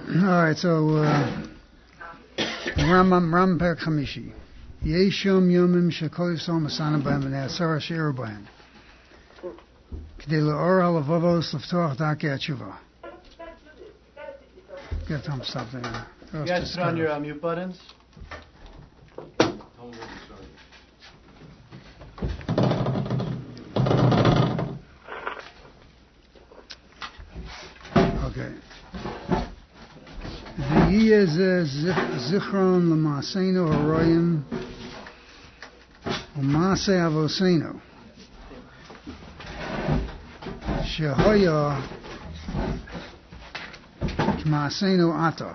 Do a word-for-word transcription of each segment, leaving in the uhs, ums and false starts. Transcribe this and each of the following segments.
right, so uh, Ram Ram Per Chamishi. Yeshom Yomim Shekol Yisrael Masana B'hem V'ne'asara She'er B'hem. K'dei L'or HaLevavos L'ftoach Darkei HaTshuva. Get them stop there. You guys put on your uh, mute buttons. Okay. V'yiyeh zeh zichron l'maaseinu haroyim u'maaseh avoseinu shehoya k'maaseinu ata.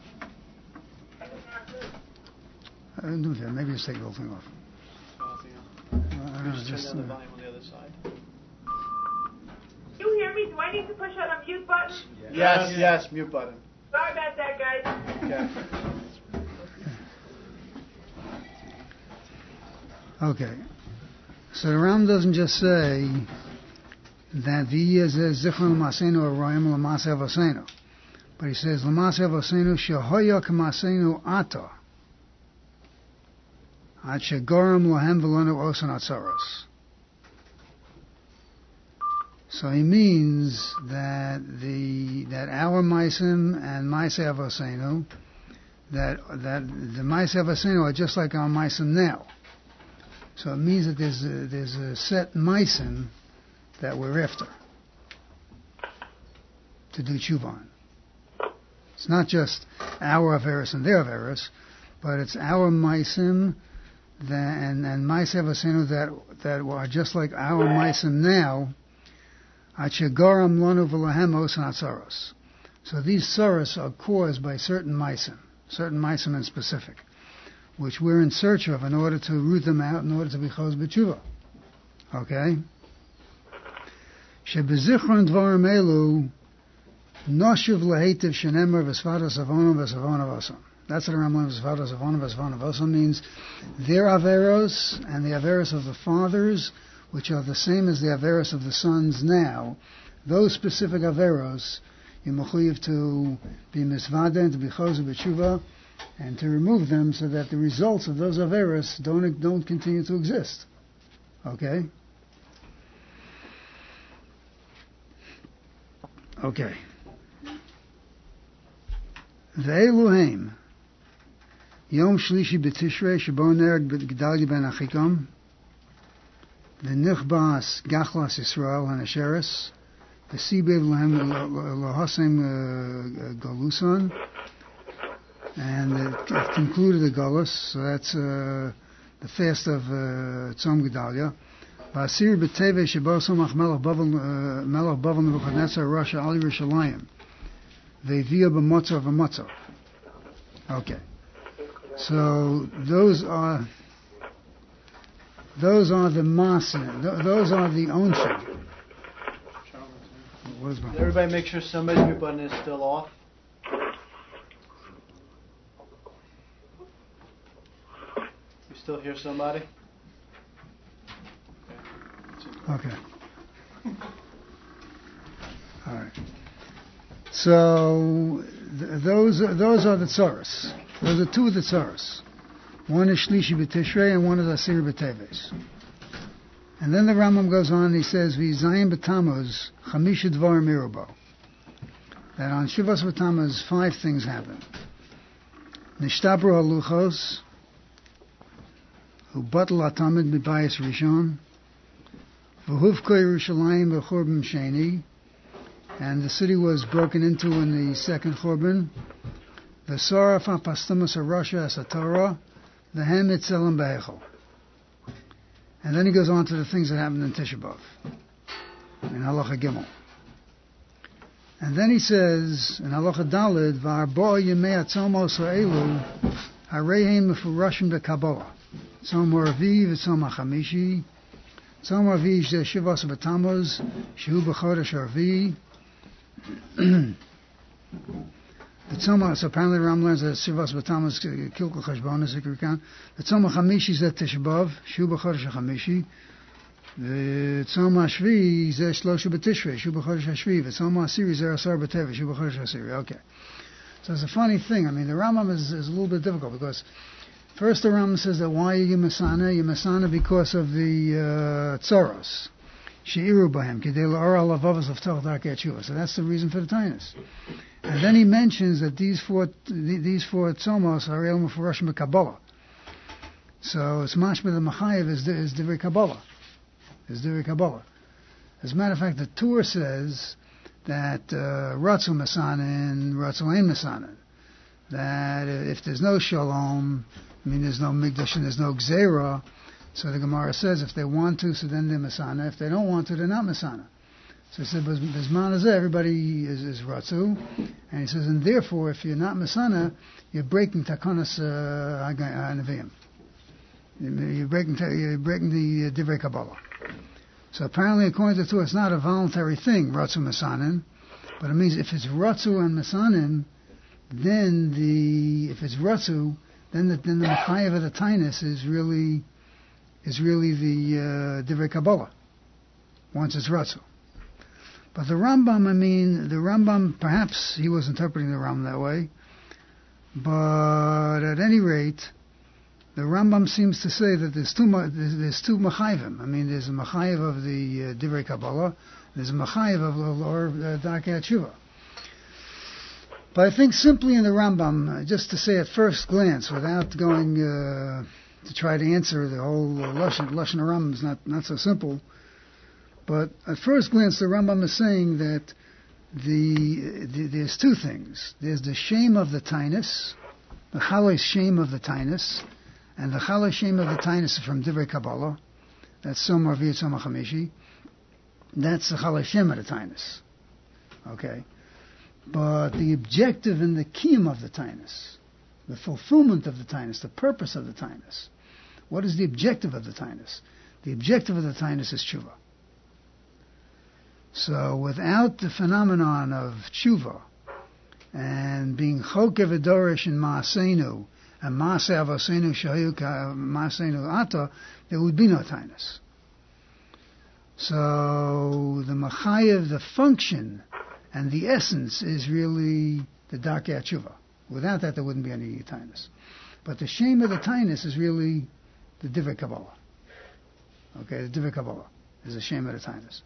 I didn't do that. Maybe just take the whole thing off. Uh, just just turn down the volume on the other side. You hear me? Do I need to push on a mute button? Yes, yes, yes, mute button. Sorry about that, guys. Okay. Okay. So the Ram doesn't just say that v'yiyeh zeh zichron l'maaseinu haroyim u'maaseh avoseinu, but he says l'maaseh avoseinu shehoya k'maaseinu ata. Ad shegoram lahem v'lanu osan atzaros. So he means that the that our maisim and maaseh avoseinu, that that the maaseh avoseinu are just like our maisim now. So it means that there's a, there's a set maisim that we're after to do tshuva on. It's not just our averos and their averos, but it's our maisim and and maaseh avoseinu that that are just like our maisim now. Achegaram lanu v'lahem osan atzaros. So these tzaros are caused by certain maisim, certain maisim in specific, which we're in search of in order to root them out, in order to be chos b'tshuva. Okay? Shebezichron dvarim elu noshuv lahetiv shenemer v'svadas avonam v'savon avosam. That's what the Rambam v'svadas avonam v'savon avosam means. Their averos and the averos of the fathers, which are the same as the averos of the sons now, those specific averos, you're mechuyev to be misvada, to be chos b'tshuva, and to remove them so that the results of those averos don't don't continue to exist. Okay? Okay. Ve'eluhem Yom Shlishi b'Tishrei shebo nereg Gedalia ben Achikam the Nichbas Gachlas Yisrael Hanasheres, the Sibev Lahem Lahasem Galusan, and it concluded the Galus, so that's uh, the fast of uh, Tzom Gedalia. Vasir B'Teve Shebosomach Melech Bavel Melech Bavel Nebuchadnezzar Rasha Ali Rishalayim, Ve'via B'Motza V'Motza. Okay, so those are. Those are the masin. Th- those are the onshim. What is my Everybody make sure somebody's mute button is still off. You still hear somebody? Okay. All right. So th- those are, those are the tzaros. Those are two of the tzaros. One is Shlishi b'Tishrei and one is Asir b'Teves. And then the Rambam goes on, he says, V'Zayim b'Tammuz, Chamisha Dvar Mirubo. That on Shivas b'Tammuz, five things happen. Nishtabru haluchos, Ubatal atamid b'Bayis Rishon, V'huvko Yerushalayim b'Churban Sheni, and the city was broken into in the second Churban. V'Saraf ha'pastumas ha'Rasha as-Torah, the Hem Itzelim B'Echel. And then he goes on to the things that happened in Tisha B'Av, in Halacha Gimel. And then he says, in Halacha Daled, V'arbo'a Yemei Atzomos Ha'elu, Harehem Mefurashim B'Kabbalah. Tzom Ha'Ravi V'Tzom Ha'Chamishi. Tzom Ha'Ravi Zeh Shivas B'Tammuz, Shehu B'Chodesh Ha'Ravi. The Tzoma, so apparently Ram learns that Shivas B'Tammuz Kilkul Cheshbon is a count. The Tzoma Chamishi is that Tisha B'Av, Shu B'Chodesh HaChamishi. The Tzoma Shvi is that Shloshu B'Tishrei, Shu B'Chodesh HaShvi. The Tzoma Asiri is that Asar B'Teves, Shu B'Chodesh HaSiri. Okay. So it's a funny thing. I mean, the Rambam is, is a little bit difficult because first the Rambam says that why are you Masana? You're Masana because of the uh, Tzoros. She'iru Bahem. Kidei la'ora lavavos of Torah darkei tshuva. So that's the reason for the Tainus. And then he mentions that these four these four tzomos are el mufurashim b'Kabbalah. So it's mashma the Machayev is is divrei Kabbalah. Is divrei Kabbalah. As a matter of fact, the Tur says that uh, Ratzu Masanin, Ratzu Ein Masanin. That if there's no Shalom, I mean there's no Migdash and there's no Gzeira, so the Gemara says if they want to, so then they're Masana. If they don't want to, they're not Masana. So he said, Bisman is everybody is, is Ratzu. And he says, and therefore, if you're not Masana, you're breaking Takonas Nevi'im. You're breaking, you're breaking the uh, Divrei Kabbalah. So apparently, according to the Torah, it's not a voluntary thing, Ratzu Masanin, but it means if it's Ratzu and Masanin, then the, if it's Ratzu, then the, then the Machayev of the Tainus is really, is really the uh, Divrei Kabbalah, once it's Ratzu. But the Rambam, I mean, the Rambam, perhaps he was interpreting the Rambam that way, but at any rate, the Rambam seems to say that there's two there's, there's two Machayevim. I mean, there's a Machayev of the uh, Divrei Kabbalah, there's a Machayev of the Lor Darkei Tshuva. But I think simply in the Rambam, uh, just to say at first glance, without going uh, to try to answer the whole uh, Lashon, Lashon Rambam is not, not so simple, but at first glance, the Rambam is saying that the, the there's two things. There's the shame of the Tainus, the Chalei shame of the Tainus, and the Chalei shame of the Tainus is from Divrei Kabbalah. That's Somar V'yet Somar Chamishi. That's the Chalei shame of the Tainus. Okay? But the objective and the kiyum of the Tainus, the fulfillment of the Tainus, the purpose of the Tainus, what is the objective of the Tainus? The objective of the Tainus is tshuva. So without the phenomenon of tshuva and being chokev v'dorish in ma'aseinu and ma'aseh avoseinu shayu ma'aseinu ata, there would be no tainus. So the machayev, the function and the essence is really the darkei tshuva. Without that, there wouldn't be any tainus. But the shame of the tainus is really the divrei Kabbalah. Okay, the divrei Kabbalah is the shame of the tainus.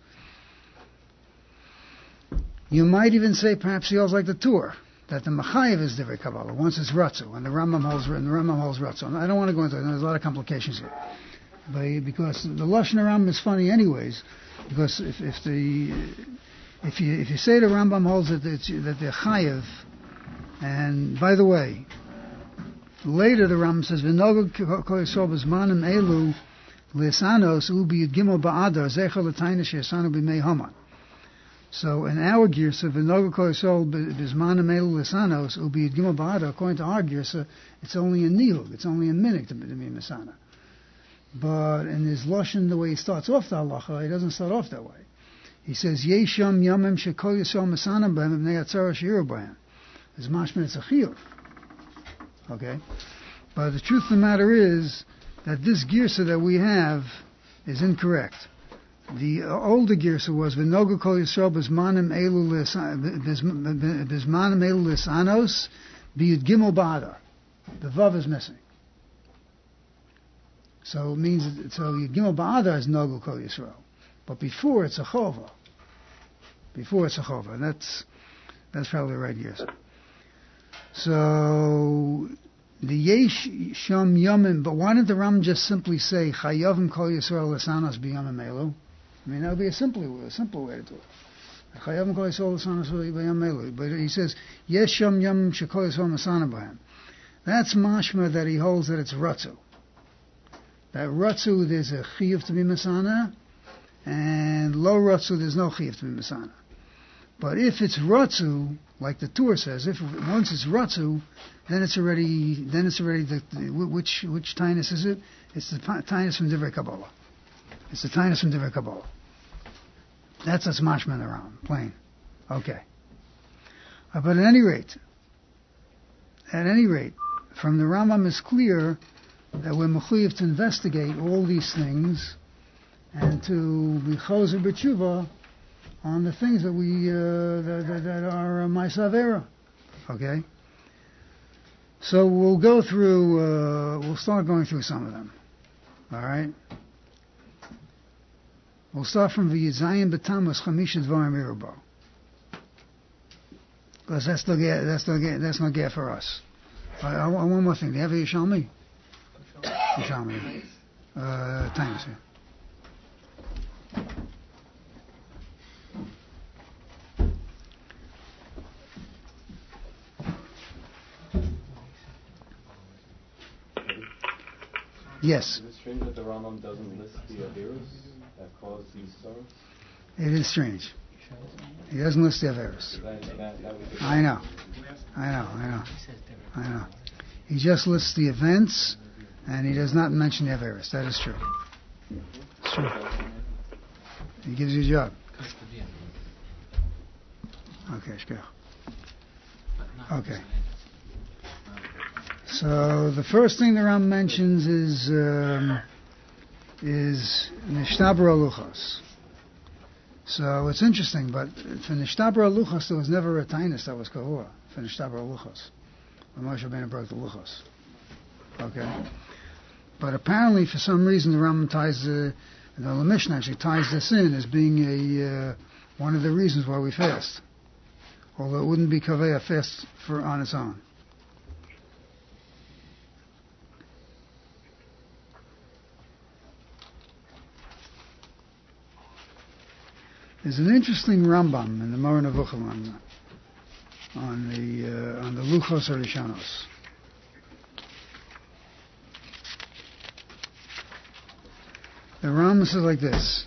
You might even say, perhaps he holds like the Tur, that the Machayev is Divrei Kabbalah, once it's Ratzu, and the Rambam holds, and the Rambam holds Ratzu. And I don't want to go into it, there's a lot of complications here. But because the Lashon Rambam is funny anyways, because if, if the, if you, if you say the Rambam holds that, it's, that they're Chayev, and by the way, later the Rambam says, V'nogel kol yisrael b'zmanim elu l'sanos ubi yud gimel ba'adar zecher l'tayna she'esanu b'mei haman. So in our Girsa, V'nogel kol yisrael b'zmanim elu l'sanos ubi yud gimel ba'adar, according to our Girsa, it's only a nihug, it's only a minute to be Masana. But in his Lashon, the way he starts off the halacha, he doesn't start off that way. He says, Yesham yamim shekol yisrael Masana b'hem b'nei atzara she'iru b'hem. It's mashman, it's a chiyuv. Okay? But the truth of the matter is that this Girsa that we have is incorrect. The older Girsa was V'nogel kol Yisrael b'zmanim elu b'zmanim elu l'sanos b'yud gimel ba'adar. The vav is missing. So it means, so yud gimel ba'adar is Nogel kol Yisrael. But before it's a chova. Before it's a chova. And that's, that's probably the right Girsa. So the yesh sham yamim, but why didn't the Ram just simply say chayavim kol Yisrael l'sanos b'yamim elu? I mean, that would be a simple, a simple way to do it. Chayavim kol Yisrael l'sanos b'yamim elu. But he says yesh sham yamim shekol Yisrael masana b'hem. That's mashma that he holds that it's ratzu. That ratzu there's a chiyuv to be masana, and low ratzu there's no chiyuv to be masana. But if it's ratzu, like the Tur says, if once it's ratzu, then it's already then it's already the, the which which tainus is it? It's the tainus from Divrei Kabbalah. It's the tainus from Divrei Kabbalah. That's what's mashman around, plain. Okay. Uh, but at any rate, at any rate, from the Rambam is clear that we're mechuyev to investigate all these things and to be chozer b'tshuva on the things that we uh, that, that, that are uh, ma'aseh avera. Okay. So we'll go through, uh, we'll start going through some of them. All right? We'll start from V'Yizayin B'Tammuz Chamisha Dvarim Yerubo. Because that's the get, that's the get, that's not get for us. I, I, one more thing. Do you have a Yishalmi? Yishalmi. Uh, times here. Yes. Is it strange that the Rambam doesn't list the Averos that cause these sorrows? It is strange. He doesn't list the Averos. I know. I know, I know. I know. He just lists the events, and he does not mention the Averos. That is true. It's true. He gives you a job. Okay, shkach. Okay. So the first thing the Ram mentions is um, is Nishtabra Luchos. So it's interesting, but for Nishtabra Luchos there was never a tainus that was kavua for Nishtabra Luchos. When Moshe Rabbeinu broke the Luchos. Okay? But apparently for some reason the Ram ties the, the Mishnah actually ties this in as being a uh, one of the reasons why we fast. Although it wouldn't be kaveh a fast for on its own. There's an interesting Rambam in the Moreh Nevuchim on the uh, on the Luchos Harishonos. The Rambam says like this.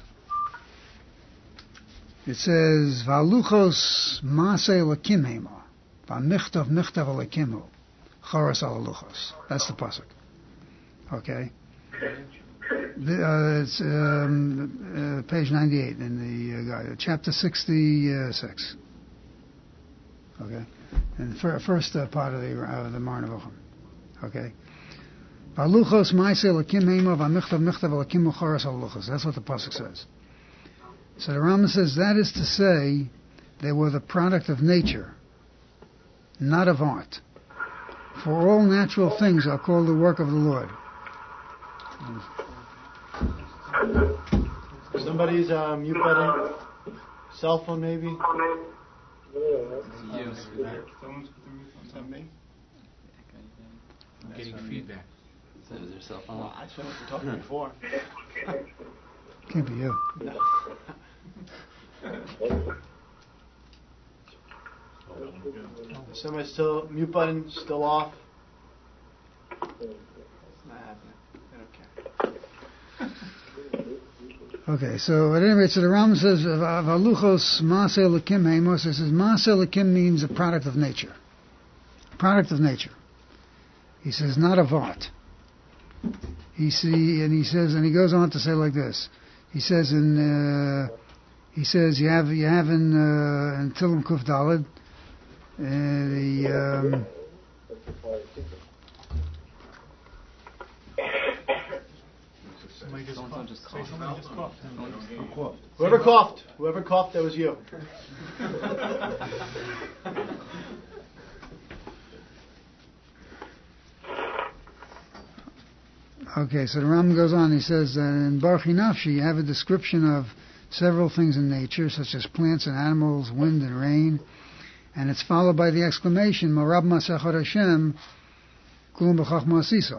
It says, "V'aluchos masei lakim hema, v'amichtav michtav alakimu, choras al luchos." That's the pasuk. Okay. The, uh, it's um, uh, page ninety-eight in the uh, guide, chapter sixty-six. Okay, and the fir- first uh, part of the uh, the Moreh Nevuchim. Okay, Valuchos ma'aseh lakim heima v'amichtav michtav alakim ucharas al luchos. That's what the pasuk says. So the Rambam says that is to say they were the product of nature, not of art. For all natural things are called the work of the Lord. Somebody's uh, mute button. Cell phone, maybe? Yes. Is that me? I'm getting feedback. So is there cell phone? Well, I shouldn't have talked before. Can't be you. No. Somebody's still, mute button still off. It's not happening. I don't care. Okay, so at any rate, so the Rambam says, "Valuchos maaseh lakim heimos." It says maaseh lakim means a product of nature, product of nature. He says not of art. He see, and he says, and he goes on to say like this. He says in, uh, he says you have you have in uh, in Tilim Kuf Daled, uh, the. Um, Whoever coughed, whoever coughed, that was you. Okay, so the Rambam goes on. He says that in Baruch Nafshi you have a description of several things in nature, such as plants and animals, wind and rain, and it's followed by the exclamation "Marab Masechot Hashem, Kulum B'Chachma Asisa."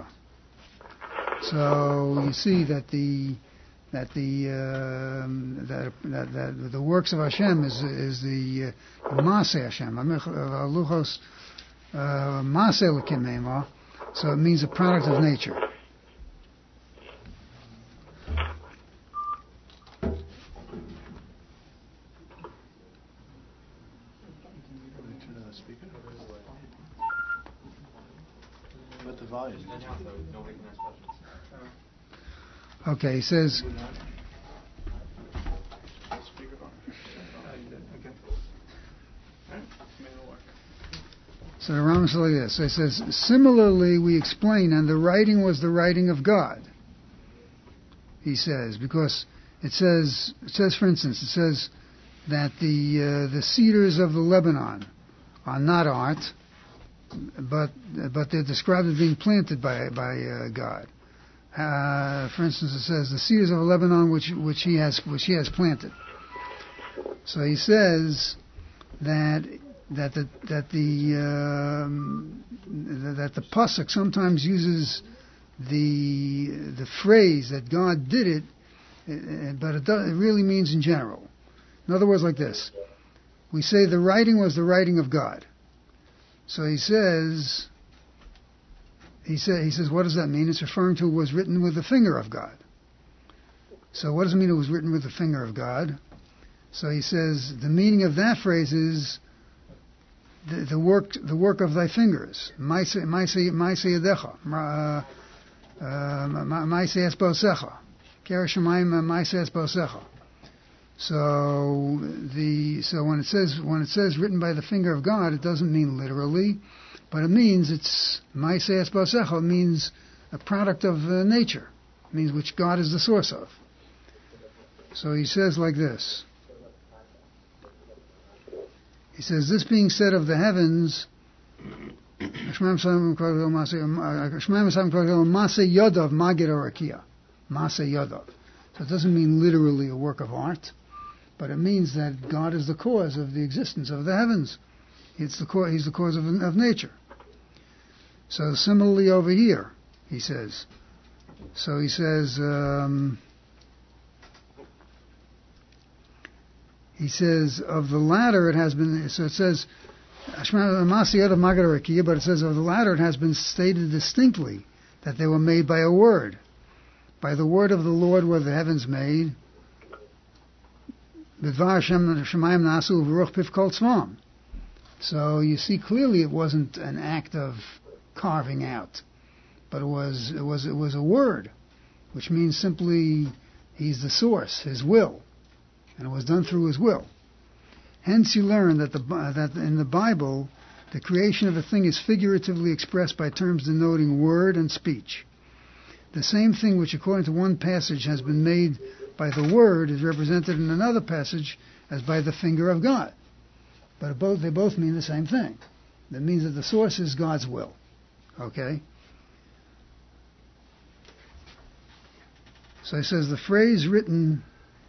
So you see that the that the um, that, that that the works of Hashem is is the uh, Maaseh Hashem, Luchos Maaseh L'Kim Heima. So it means a product of nature. But the volume. Okay, he says. So the Rambam says like this. So he says, similarly we explain, and the writing was the writing of God. He says, because it says, it says for instance, it says that the uh, the cedars of the Lebanon are not art, but but they're described as being planted by by uh, God. Uh, for instance, it says the cedars of Lebanon, which which he has which he has planted. So he says that that the that the um, that the pasuk sometimes uses the the phrase that God did it, but it, does, it really means in general. In other words, like this: we say the writing was the writing of God. So he says, he said, he says, what does that mean? It's referring to was written with the finger of God. So what does it mean it was written with the finger of God? So he says the meaning of that phrase is the, the work, the work of thy fingers. Maise yadecha, maise esbosecha, kera shemayim maise esbosecha. So the so when it says when it says written by the finger of God, it doesn't mean literally, but it means it's maise esbosecha. It means a product of uh, nature. It means which God is the source of. So he says like this. He says, this being said of the heavens, Mase Yodov Magid Orakia. Mase Yodov. So it doesn't mean literally a work of art, but it means that God is the cause of the existence of the heavens. It's the cause, he's the cause of, of nature. So similarly over here, he says. So he says, um, he says, of the latter it has been, so it says, but it says of the latter it has been stated distinctly that they were made by a word. By the word of the Lord were the heavens made. So you see clearly it wasn't an act of carving out, but it was it was it was a word, which means simply he's the source, his will, and it was done through his will. Hence you learn that the that in the Bible the creation of a thing is figuratively expressed by terms denoting word and speech. The same thing which according to one passage has been made by the word is represented in another passage as by the finger of God. But both they both mean the same thing. That means that the source is God's will. Okay? So he says the phrase written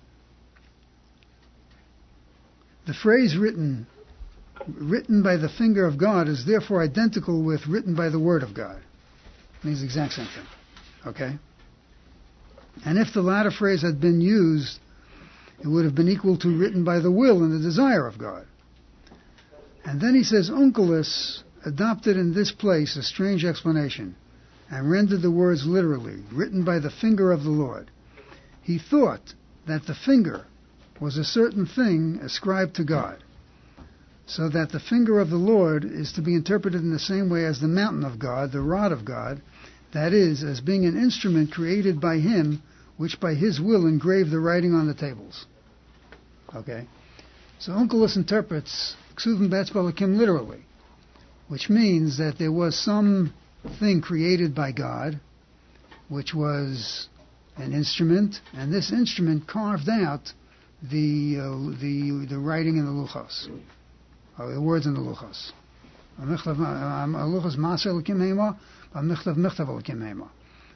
the phrase written written by the finger of God is therefore identical with written by the word of God. It means the exact same thing. Okay? And if the latter phrase had been used, it would have been equal to written by the will and the desire of God. And then he says, Onkelos adopted in this place a strange explanation and rendered the words literally, written by the finger of the Lord. He thought that the finger was a certain thing ascribed to God, so that the finger of the Lord is to be interpreted in the same way as the mountain of God, the rod of God, that is, as being an instrument created by him, which by his will engraved the writing on the tables. Okay? So Onkelos interprets Ksuvim Betzbalakim literally, which means that there was some thing created by God, which was an instrument, and this instrument carved out the uh, the the writing in the luchos, or the words in the luchos. Luchos Maser L'Kim Hema, Michtav Michtav L'Kim Hema.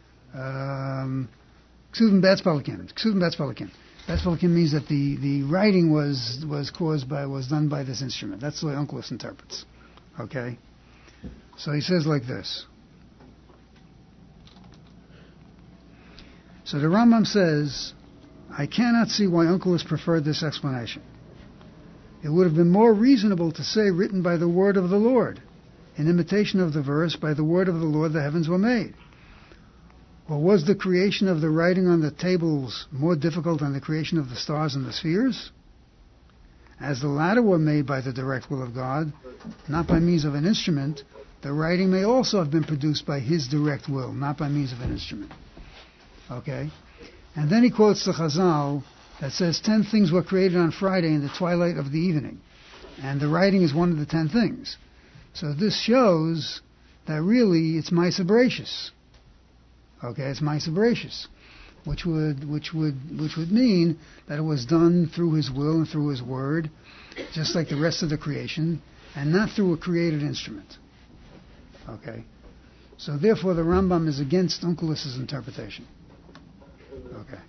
Ksuvim Betzbalakim. Ksuvim Betzbalakim. Betzbalakim means that the, the writing was was caused by was done by this instrument. That's the way Onkelos interprets. Okay, so he says like this. So the Rambam says, I cannot see why Onkelos preferred this explanation. It would have been more reasonable to say written by the word of the Lord, in imitation of the verse, by the word of the Lord the heavens were made. Or was the creation of the writing on the tables more difficult than the creation of the stars and the spheres? As the latter were made by the direct will of God, not by means of an instrument, the writing may also have been produced by his direct will, not by means of an instrument. Okay? And then he quotes the Chazal that says ten things were created on Friday in the twilight of the evening. And the writing is one of the ten things. So this shows that really it's Maisa Bereshis. Okay, it's Maisa Bereshis, which would which would which would mean that it was done through his will and through his word, just like the rest of the creation, and not through a created instrument. Okay? So therefore the Rambam is against Onkelos' interpretation. Okay.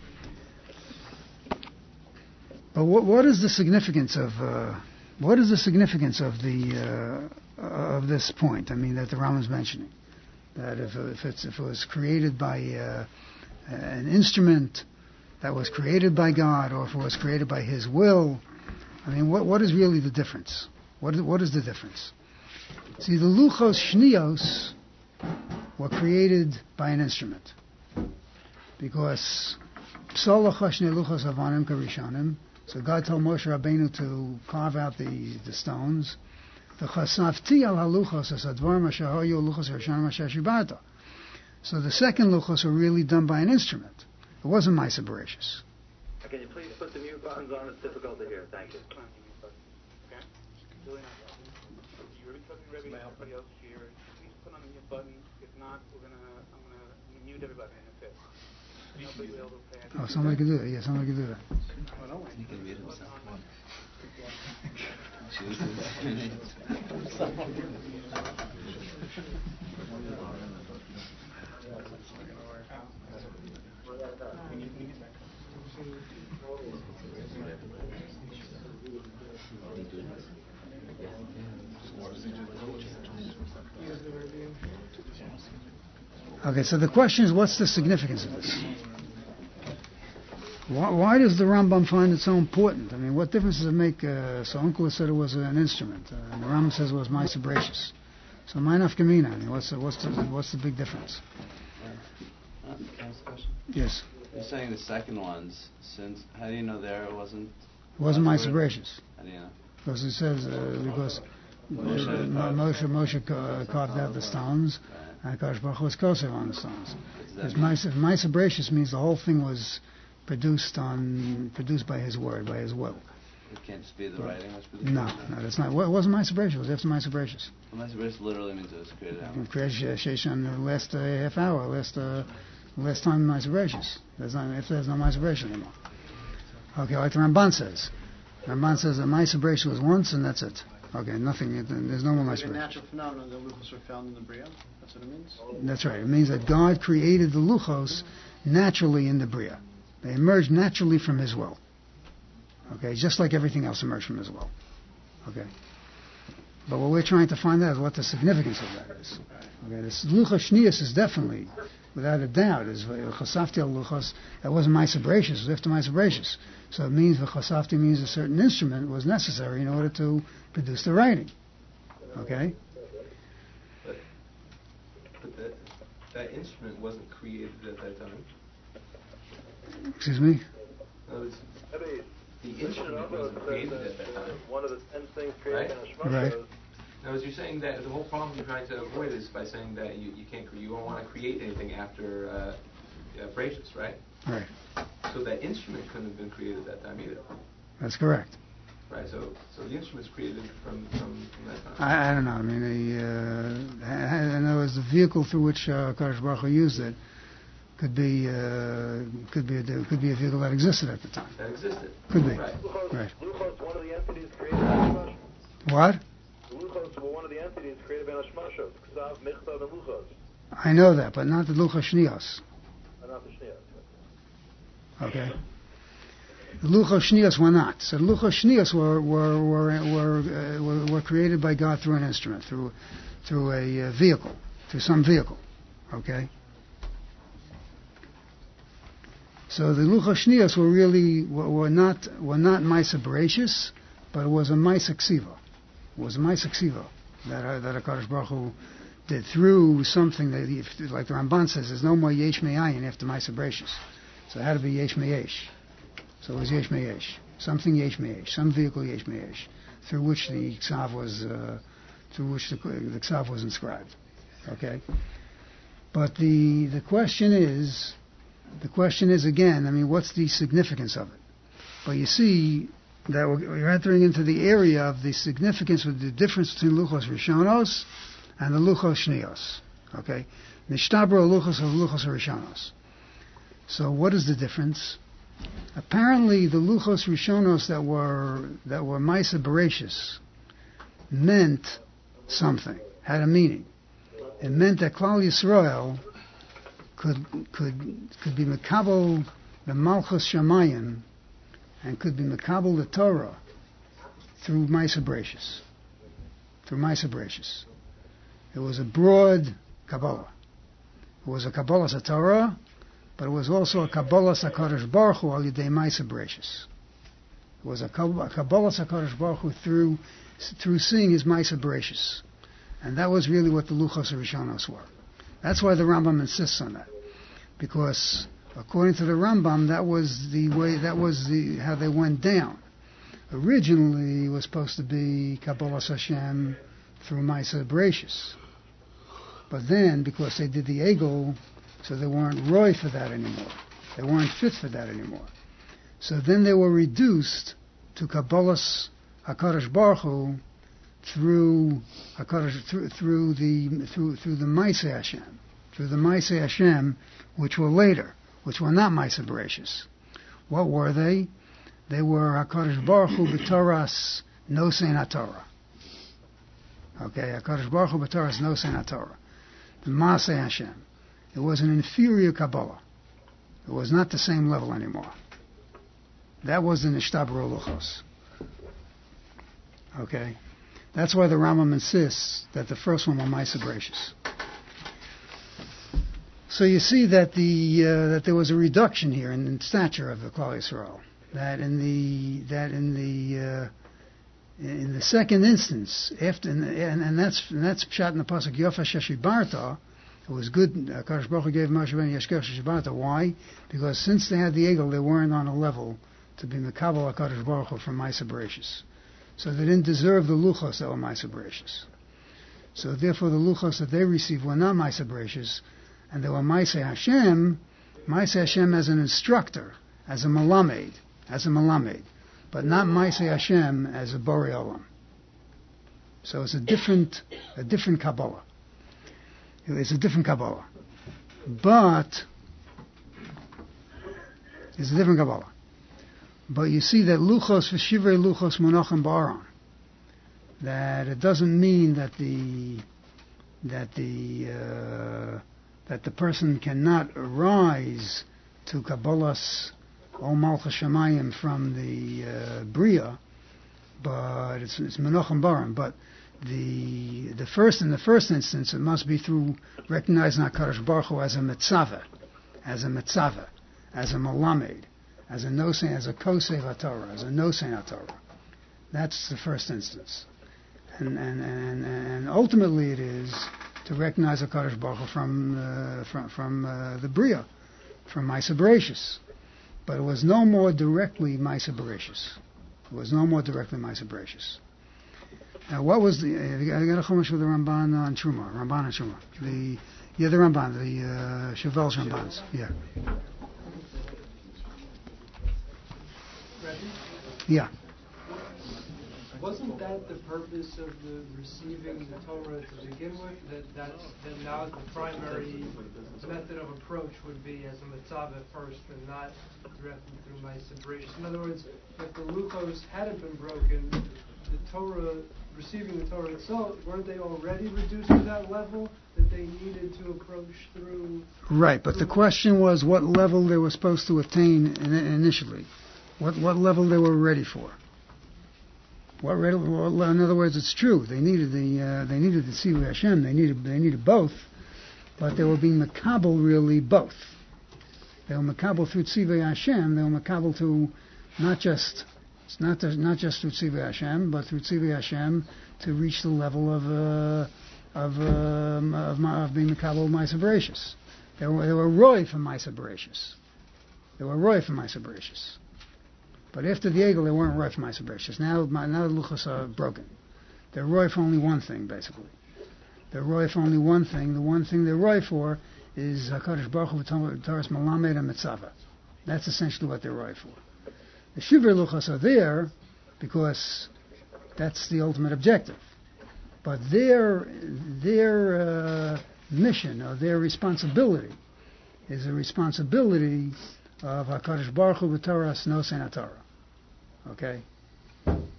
But what, what is the significance of uh, what is the significance of the uh, of this point? I mean that the Rambam is mentioning that if if, it's, if it was created by uh, an instrument that was created by God, or if it was created by His will, I mean what what is really the difference? What is, what is the difference? See, the luchos shnios were created by an instrument because psalach shnei luchos avanim karishanim. So God told Moshe Rabbeinu to carve out the, the stones. The chasafti al haluchos as advar mashahoyu luchos harshanim asher shibarta. So the second luchos were really done by an instrument. It wasn't Ma'aser Bereshis. Can you please put the mute buttons on? It's difficult to hear. Thank you. Okay. Really not. You're talking Rebbe, everybody else here. Please put on the mute button. If not, we're gonna I'm gonna mute everybody in a fit. Nobody will be able to pay attention. Oh, somebody can do that. Yeah, somebody can do that. He can mute himself. Okay, so the question is, what's the significance of this? Why, why does the Rambam find it so important? I mean, what difference does it make? Uh, so Onkelos said it was an instrument, uh, and the Rambam says it was Ma'aser Bereshis. So my nafkamina, I mean, what's the, what's the, what's the big difference? Uh, can I ask a question? Yes. You're saying the second ones, since, how do you know there it wasn't? It wasn't Ma'aser Bereshis. How do you know? Because it says, uh, because Moshe, uh, Moshe, Moshe ca- carved out the stones, Right. and Kadosh Baruch Hu was kosev on the stones. Does that Because mean- Ma'aser Ma'aser Bereshis means the whole thing was produced on, produced by His word, by His will. It can't just be the writing was produced? No, no, that's not. Well, it wasn't Ma'aser Bereshis. It was after Ma'aser Bereshis. Well, Ma'aser Bereshis literally means it was created out. Creation Sheshan the last uh, half hour, last uh, last time Ma'aser Bereshis. There's not if there's no Ma'aser Bereshis anymore. Okay, like the Ramban says. The Ramban says that Ma'aser Bereshis was once and that's it. Okay, nothing. There's no more Ma'aser Like a Bereshis. natural phenomenon that luchos are found in the Bria. That's what it means. That's right. It means that God created the luchos naturally in the Bria. They emerged naturally from His will. Okay, just like everything else emerged from His will. Okay. But what we're trying to find out is what the significance of that is. Okay, this luchos shnius is definitely, without a doubt, is chasafti al luchos. That wasn't Ma'aser Bereshis. It was after Ma'aser Bereshis. So it means the chasafti means a certain instrument was necessary in order to produce the writing. Okay. But, but that, that instrument wasn't created at that time. Excuse me. In other words, Rebbe, the instrument wasn't created at that time. one of the ten things created Right. in Hashemah Right. shows. Now, as you're saying that the whole problem you're trying to avoid is by saying that you, you can't, cre- you don't want to create anything after uh, uh, Bereshis, right? Right. So that instrument couldn't have been created at that time either, That's correct. right? So, so the instrument's created from from, from that time. I, I don't know. I mean, the, uh, in other words, the vehicle through which uh, Kadosh Baruch Hu used it could be uh, could be a, could be a vehicle that existed at the time. That existed. Could be. Right. Luchos, Right. Luchos, one of the entities created by Hashemah. What? Luchos were one of the entities created by Hashemah shows. Ksav, Michtav, and Luchos. I know that, but not the luchos shnios. And not the Shniyas. Okay. The luchos shnios were not. So the luchos shnios were were were were, uh, were were created by God through an instrument, through through a uh, vehicle, through some vehicle. Okay. So the luchos shnios were really were, were not were not Ma'aser Bereshis, but it was a Ma'aser Ksiva. It was a Ma'aser Ksiva that uh, that HaKadosh Baruch Hu did through something that, if, like the Ramban says, there's no more Yesh Me'ayin after Ma'aser Bereshis. So it had to be Yesh Me'esh. So it was Yesh Me'esh. Something Yesh Me'esh. Some vehicle Yesh Me'esh. Through which the Ksav was, uh, through which the, the Ksav was inscribed. Okay? But the, the question is, the question is again, I mean, what's the significance of it? But you see that we're, we're entering into the area of the significance of the difference between Luchos Rishonos and the Luchos Shnios. Okay? Nishtabro Luchos of Luchos Rishonos. So what is the difference? Apparently, the Luchos Rishonos that were that were Ma'aser Bereshis meant something, had a meaning. it meant that Klal Yisrael could could could be Mekabel the Malchus Shamayim and could be Mekabel the Torah through Maisa Bereshis. Through Maisa Bereshis. It was a broad Kabbalah. It was a Kabbalah Torah, but it was also a Kabbalah HaKadosh Baruch Hu al Yidei Maisa Bereshis. It was a Kabbalah HaKadosh Baruch Hu through, through seeing his Maisa Bereshis. And that was really what the Luchos Rishonos were. That's why the Rambam insists on that. Because according to the Rambam, that was the way, that was the how they went down. Originally, it was supposed to be Kabbalah Hashem through Maisa Bereshis. But then, because they did the Egel, so they weren't roy for that anymore. They weren't fit for that anymore. So then they were reduced to Kabbalah's HaKadosh Baruch Hu through HaKadosh, through, through the through through the Maaseh Hashem, through the Maaseh Hashem, which were later, which were not Maisa Bereshis. What were they? They were HaKadosh Baruch Hu b'Toras Nosein HaTorah. Okay, HaKadosh Baruch Hu b'Toras Nosein HaTorah. The Maaseh Hashem. It was an inferior Kabbalah. It was not the same level anymore. That was the Nishtabro Luchos. Okay? That's why the Rambam insists that the first one were Maisa Bereshis. So you see that the uh, that there was a reduction here in the stature of the Klal Yisrael. That in the that in the uh, in the second instance, after and, and that's and that's pshat in the pasuk Yofa Sheshibarta. It was good. Kadosh Baruch Hu gave Moshe Rabbeinu Yeshkev Sheshibarta. Why? Because since they had the Egel, they weren't on a level to be Mekabel HaKadosh Baruch Hu from Maisa Bereshis. So they didn't deserve the Luchos that were Maisa Bereshis. So therefore the Luchos that they received were not Maisa Bereshis, and they were Maisa Hashem, Maisa Hashem as an instructor, as a Malamed, as a Malamed, but not Maisa Hashem as a Borei Olam. So it's a different, a different Kabbalah. It's a different Kabbalah. But, it's a different Kabbalah. But you see that Luchos v'Shivrei Luchos Monachim Ba'aron, that it doesn't mean that the, that the, uh, that the person cannot arise to Kabbalah's O Malchus Shamayim from the uh, Bria, but it's, it's Menachem Baron. But the the first in the first instance, it must be through recognizing HaKadosh Baruch Hu as a Mitzaveh, as a Mitzaveh, as a Malamed, as a Nosein, as a Kosei HaTorah, as a Nosein HaTorah. That's the first instance. And and, and, and ultimately it is to recognize HaKadosh Baruch Hu from, uh, from, from uh, the Bria, from Maisa Bereshis. But it was no more directly Maisa Bereshis. It was no more directly Maisa Bereshis. Now, what was the... I got a chumash with the Ramban on Truma. Ramban on Truma. The, yeah, the Ramban, the uh, Chevel's Rambans. Yeah. Yeah. Wasn't that the purpose of the receiving the Torah to begin with? That that, that now the primary method of approach would be as a mitzvah first and not directly through Maisa Bereshis. In other words, if the Luchos hadn't been broken, the Torah, receiving the Torah itself, weren't they already reduced to that level that they needed to approach through? Right, but the question was what level they were supposed to attain in, initially. What what level they were ready for. What, well, in other words, it's true. They needed the uh, they needed the Tzivui Hashem. They needed they needed both, but they were being makabel really both. They were makabel through Tzivui Hashem. They were makabel to not just it's not to, not just through Tzivui Hashem, but through Tzivui Hashem to reach the level of uh, of, um, of of being makabel Maisa Bereshis. They were they were roy for Maisa Bereshis. They were roy for Maisa Bereshis. But after the Egel, they weren't roy for Maisa Bereshis. Now, now the Luchos are broken. They're roy for only one thing, basically. They're roy for only one thing. The one thing they're roy for is HaKadosh Baruch Hu Taras Malamed and Mitzvah. That's essentially what they're roy for. The Shivrei Luchos are there because that's the ultimate objective. But their their uh, mission or their responsibility is a responsibility of HaKadosh Baruch Hu b'Torah Nosein HaTorah. Okay?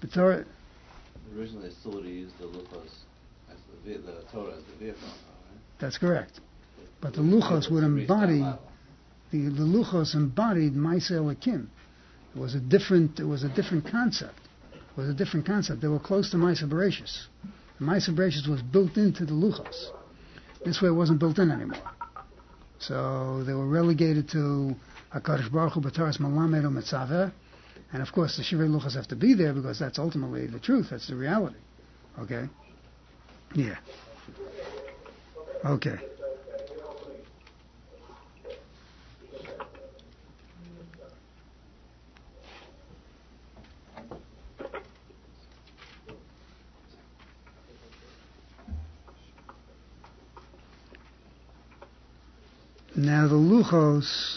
B'Torah... Originally, they still would have used the Luchos as the, the Torah as the vehicle, right? That's correct. But the luchos would embody, the, the luchos embodied Maaseh Elokim. It was a different, it was a different concept. It was a different concept. They were close to Maaseh Bereshis. Maaseh Bereshis was built into the luchos. This way it wasn't built in anymore. So they were relegated to HaKadosh Baruch Hu B'Taras Malamed u'Metzaveh. And of course the Shivrei Luchos have to be there because that's ultimately the truth. That's the reality. Okay? Yeah. Okay. Now the luchos,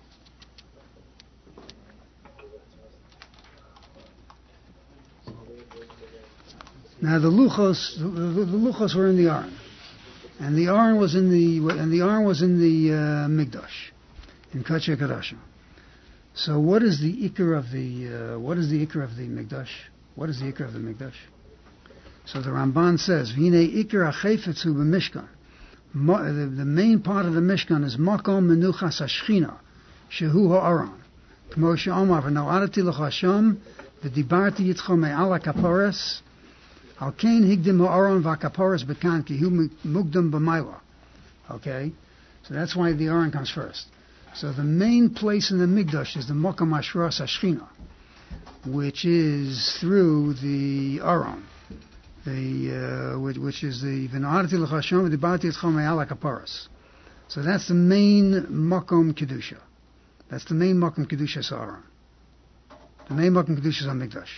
now the luchos, the, the, the luchos were in the Aron, and the Aron was in the and the Aron was in the uh, Mikdash, in Kodesh HaKodashim. So what is the ikar of the uh, what is the ikar of the Mikdash? What is the ikar of the Mikdash? So the Ramban says, "V'hinei ikar hachefetz hu b'mishkan." The, the main part of the Mishkan is Makom Menuchas Hashchina, Shehu Ha'aron. Kmo she'omar v'no'adati l'cho Hashem, v'dibarti yitcho me'al ha'kaporos, al kein higdim ha'aron v'ha'kaporos bekan, ki hu mugdam b'mayla. Okay? So that's why the Aron comes first. So the main place in the Mikdash is the Makom Hashras Hashchina, which is through the Aron. The, uh, which, which is the V'na'arati l'chashom v'dibarti etchom me'al ha'kaparos. So that's the main Makom Kedusha. That's the main Makom Kedusha Saharan. The main Makom Kedusha Mikdash.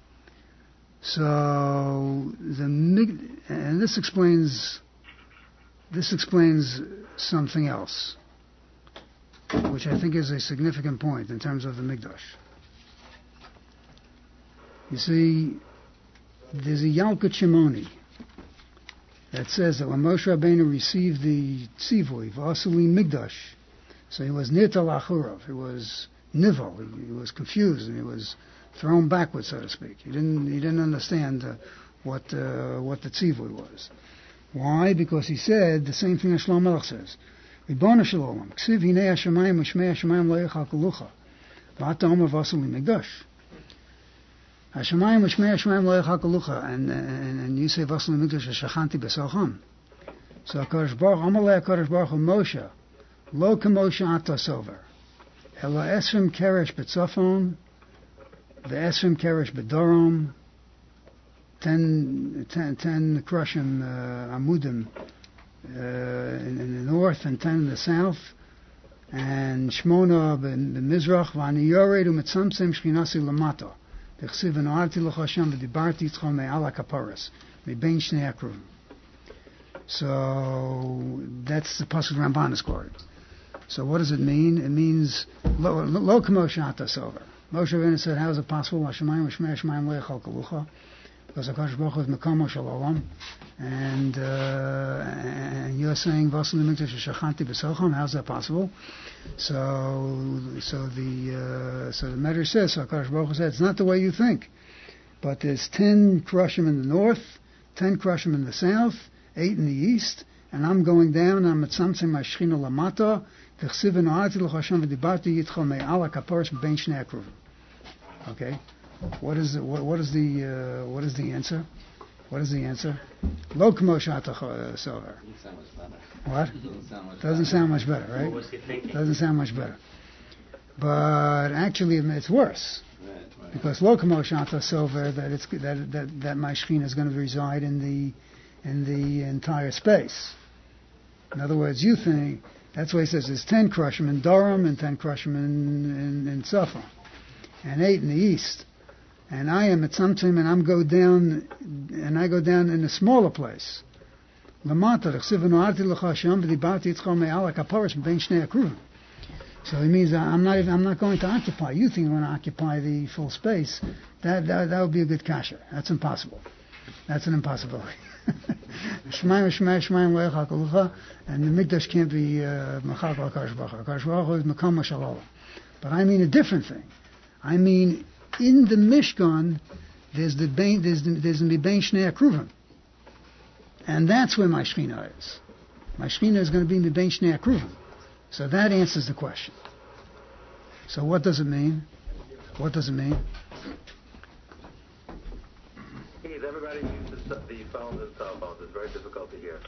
So the Mig, and this explains this explains something else, which I think is a significant point in terms of the Mikdash. You see, there's a Yalkut Shimoni that says that when Moshe Rabbeinu received the tzivui, V'asuli Migdash, so he was nital achurav, he was nivel, he, he was confused, and he was thrown backwards, so to speak. He didn't, he didn't understand uh, what uh, what the tzivui was. Why? Because he said the same thing as Shlomo Melech says. Ribono shel olam, ksiv hinei hashamayim u'shmei hashamayim lo yechal kolucha, v'ata omer v'asuli Migdash. Hashemayim u'shmei hashemayim lo yechal kolucha, and and you say v'asli mikdash shachanti b'socham. So HaKadosh Baruch Amalei HaKadosh Baruch Hu Moshe lo k'Moshe ata sover, elo esrim keresh b'tzafon, ve'esrim keresh b'dorom, ten ten ten krushim uh, amudim uh, in, in the north and ten in the south, and shmona b'mizrach v'ani yored u'mitzamtzem shchinasi l'mata. So that's the pasuk Ramban is quoting. So what does it mean? It means lo k'moshe ata sover. Moshe Rabbeinu said, how is it possible? Hashemayim u'shmei hashemayim lo yechal kolucha, because HaKadosh Baruch Hu is mekomo shel olam, and uh, and you're saying v'asli mikdash shachanti b'socham. How's that possible? So, so the uh, so the Medrash says, so HaKadosh Baruch Hu said, it's not the way you think, but there's ten krushim in the north, ten krushim in the south, eight in the east, and I'm going down. I'm at something my shchina lamata. V'chsiv v'no'ati l'chashem v'dibarti yitcho me'al ha'kaporos b'bein shnei akruvim. Okay, what is the, what, what is the uh, what is the answer? What is the answer? Lo k'moshe ata sover. What? Doesn't sound much better, right? Doesn't sound much better. But actually, it's worse. Because lo k'moshe ata sover, that it's that that that my shechina is going to reside in the in the entire space. In other words, you think that's why he says there's ten krushim in Durham and ten krushim in in, in Safon, and eight in the east. And I am at some time, and I'm go down, and I go down in a smaller place. So he means I'm not even, I'm not going to occupy. You think I'm going to occupy the full space? That that, that would be a good kasher. That's impossible. That's an impossibility. Shemaim, Shemaim, Shemaim, Le'echal Kolucha, and the Mikdash can't be Machal HaKadosh Baruch Hu. HaKadosh Baruch Hu is Mekam Shalom. But I mean a different thing. I mean, in the Mishkan, there's the there's the, there's the Bein Shnei Akruvim, and that's where my Shechina is. My Shekhinah is going to be Mibein Shnei Akruvim. So that answers the question. So what does it mean? What does it mean? Keith, everybody uses the phones and cell phones. It's very difficult to hear.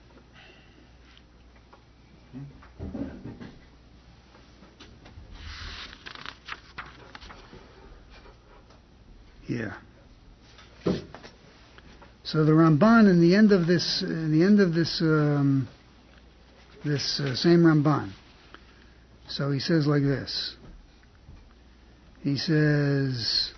Yeah. So the Ramban, in the end of this, in the end of this, um, this uh, same Ramban. So he says like this. He says.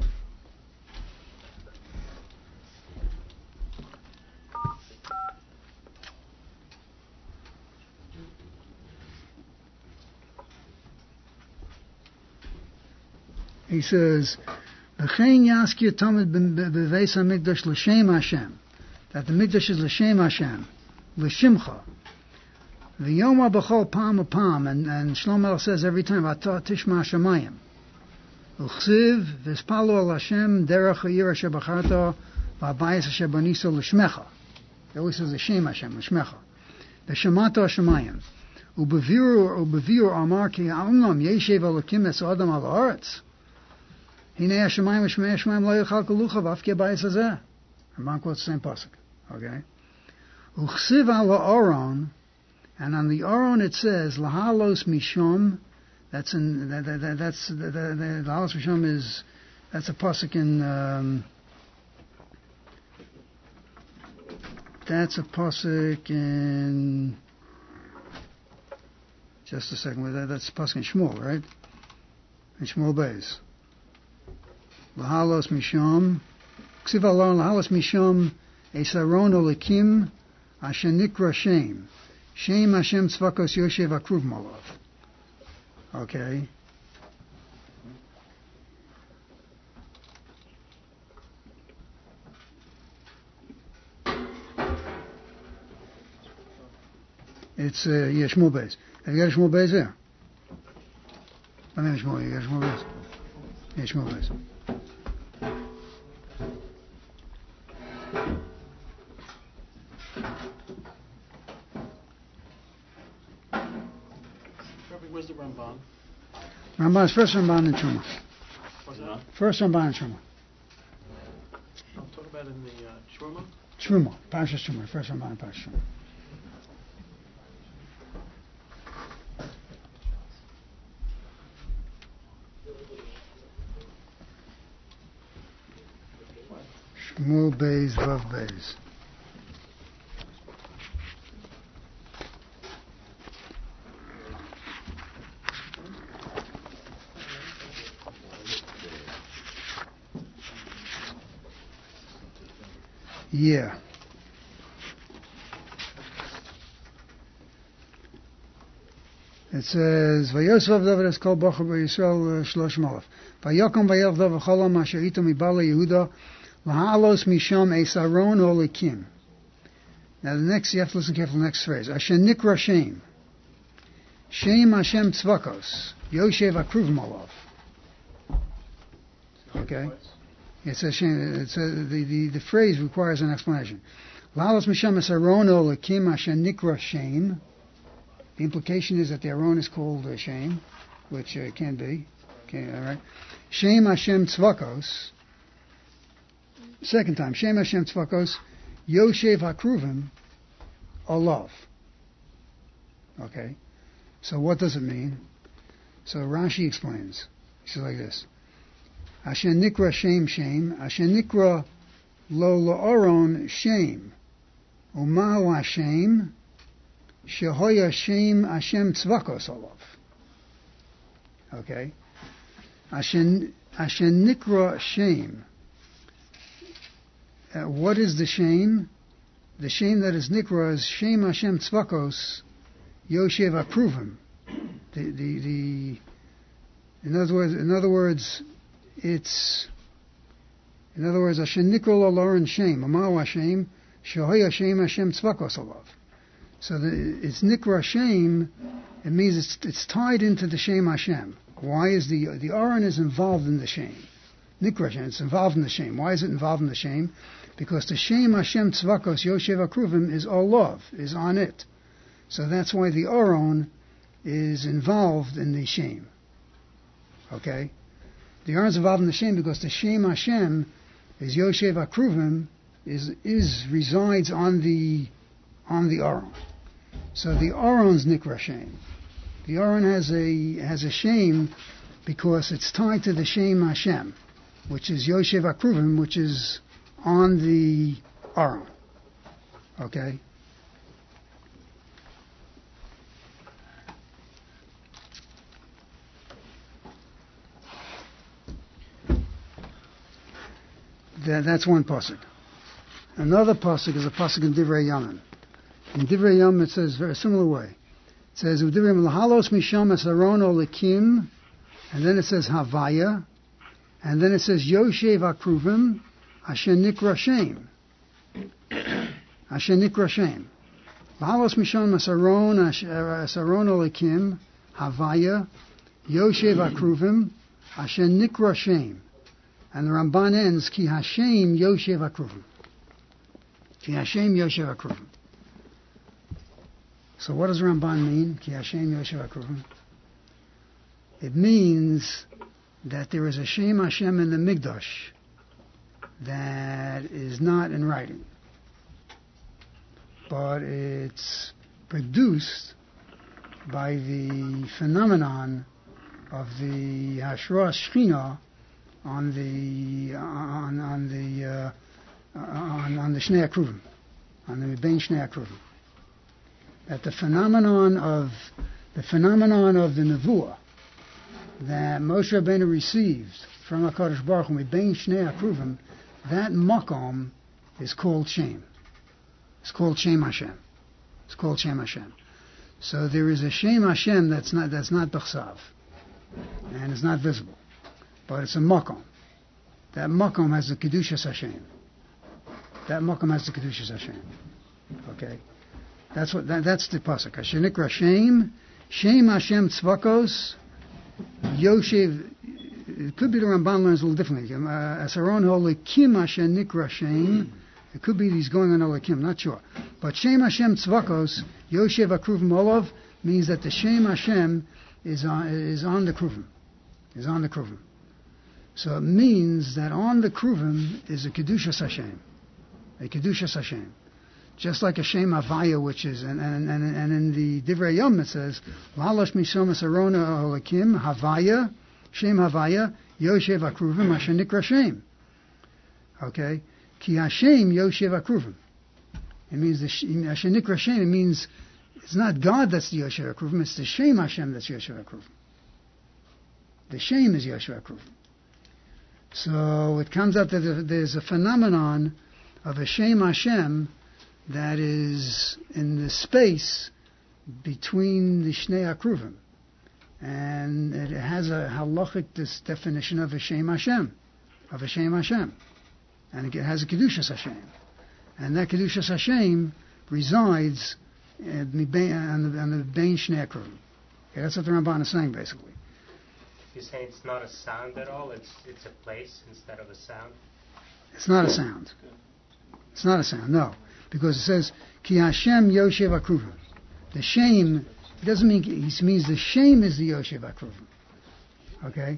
He says, "V'chein yaskir tamid b'veis hamikdash l'shem Hashem." That the mikdash is l'shem Hashem, l'shimcha. V'yoma b'chol pam apam, and and Shlomo Melech says every time, "Atah tishma shamayim." Uchsiv v'spalu al Hashem derech ha'yira shebacharta v'abayis asher baniso l'shmecha. He always says l'shem Hashem, l'shmecha. V'shemata hashamayim. U'beviru u'beviru amar ki ha'omnam yeshev elokim es adam al haaretz. Hine Hashemayim v'shmei Hashemayim lo yichal kalucha v'afke bayis hazeh. Ramban quotes the same pasuk. Okay. Uchsiv ala Aron, and on the Aron it says lahalos mishom. That's in that, that, that, that's the, the, the lahalos mishom is that's a pasuk in um, that's a pasuk in just a second. That, that's a pasuk in Shmuel, right? In Shmuel Beis. Lahalos mishom, ksiv alon lahalos mishom, esaron olikim, asher nikra shem, shem Hashem tzvakos yoshev akruv malav. Okay. It's uh, yeah, Shmuel Beis. Have you got a Shmuel Beis there? I mean Shmuel. You got a Shmuel Beis? Yeah, Shmuel Beis. Where's the Ramban? Ramban's first Ramban in Truma. What's that? First Ramban in Truma. I'm talking about in the uh, Truma. Truma. Parshas Truma. First Ramban in Parshas Truma. Shmuel Beis Vav Beis. Yeah. It says, "Vayosvav David es kol bocher b'Yisrael shlosh malaf. Vayokom vayelv David cholam asher ito mibala Yehuda laha'alos misham eis Aron olikim." Now the next, you have to listen carefully to the next phrase. Asher nikra shem. Shem Hashem tzvakos. Yoshev akruv malav. Okay? It says, it says the, the, the phrase requires an explanation. Lalos misham es Aron olikim asher nikra shem. The implication is that the Aron is called uh, Shem, which uh, can be. Okay, all right. Shem Hashem Tzvakos. Second time, Shem Hashem Tzvakos, Yoshev Hakruvim, Olav. Okay. So what does it mean? So Rashi explains. He says like this: Asher Nikra Shem Shem, Asher Nikra Lo La'aron Shem, Umahu Hashem. Shehoya Shem Hashem Tzvakos Olav. Okay. Ashen Nikra Shem. Uh, what is the Shem? The Shem that is Nikra is Shem Hashem Tzvakos Yoshev Akruvim. The the the. In other words, in other words, it's. In other words, Ashen Nikra Lo Loren Shem. Amahu Hashem. Shehoya Shem Hashem Tzvakos Olav. So the, it's Nikra Shem. It means it's it's tied into the Shem Hashem. Why is the the Aron is involved in the Shem? Nikra Shem. It's involved in the Shem. Why is it involved in the Shem? Because the Shem Hashem Tzvakos Yoshev Akruvim is Olav, is on it. So that's why the Aron is involved in the Shem. Okay? The Aron is involved in the Shem because the Shem Hashem is Yoshev Akruvim, is is resides on the on the Aron. So the Aron's Nikra Shem. The Aron has a has a Shem because it's tied to the Shem Hashem, which is Yoshev Akruvim, which is on the Aron. Okay? That, that's one pasuk. Another pasuk is a pasuk in Divrei Yamim. In Divrei Yamim it says very similar way. It says Divrei Yamim lahalos misham es aron olikim, and then it says havaya, and then it says Yoshev Akruvim asher nikra shem. Asher nikra shem. Lahalos misham es aron es aron olikim havaya Yoshev Akruvim asher nikra shem. And the Ramban ends, Ki Hashem Yoshev Akruvim. Ki Hashem Yoshev Akruvim. So what does Ramban mean, Ki Hashem Yoshev Akruvim? It means that there is a Shem Hashem in the Mikdash that is not in writing. But it's produced by the phenomenon of the Hashra Shechina on the on on the uh, on on the Shnei Akruvim, on the Bein Shnei Akruvim. That the phenomenon of the phenomenon of the Nevuah that Moshe Rabbeinu received from HaKadosh Baruch Hu Bein Shnei Akruvim, that makom is called Shem. It's called Shem Hashem. It's called Shem Hashem. So there is a Shem Hashem that's not that's not b'chsav, and it's not visible. But it's a makom. That makom has the kedushas Hashem. That makom has the kedushas Hashem. Okay, that's what. That, that's the pasuk. Asher nikra Shem, Shem Hashem tzvakos, Yoshev. It could be the Ramban learns a little differently. Asaron holikim Asher nikra Shem. It could be he's going on holikim. Not sure. But Shem Hashem tzvakos, Yoshev Akruvim Olav means that the Shem Hashem is on is on the kruvim. Is on the kruvim. So it means that on the Kruvim is a Kedushas Hashem. A Kedushas Hashem. Just like a Shem Havaya, which is, and, and, and, and in the Divrei Yom it says, L'halash mishomas arona holakim, Havaya, Shem Havaya, Yoshev Akruvim, Asher nikra Shem. Okay? Ki Hashem Yoshev Akruvim. It means, the Asher nikra Shem, it means, it's not God that's the Yoshev Akruvim, it's the Shem Hashem that's Yoshev Akruvim. The Shem is Yoshev Akruvim. So it comes out that there's a phenomenon of a Shem Hashem that is in the space between the Shnei Akruvim. And it has a halachic this definition of a Shem Hashem, of a Shem Hashem. And it has a Kedushas Hashem. And that Kedushas Hashem resides on the, on the Bein Shnei Akruvim. Okay, that's what the Ramban is saying basically. You're saying it's not a sound at all? It's it's a place instead of a sound? It's not a sound. It's not a sound, no. Because it says, Ki Hashem Yoshev Akruvim. The Shem, it doesn't mean, it means the Shem is the Yoshev Akruvim. Okay?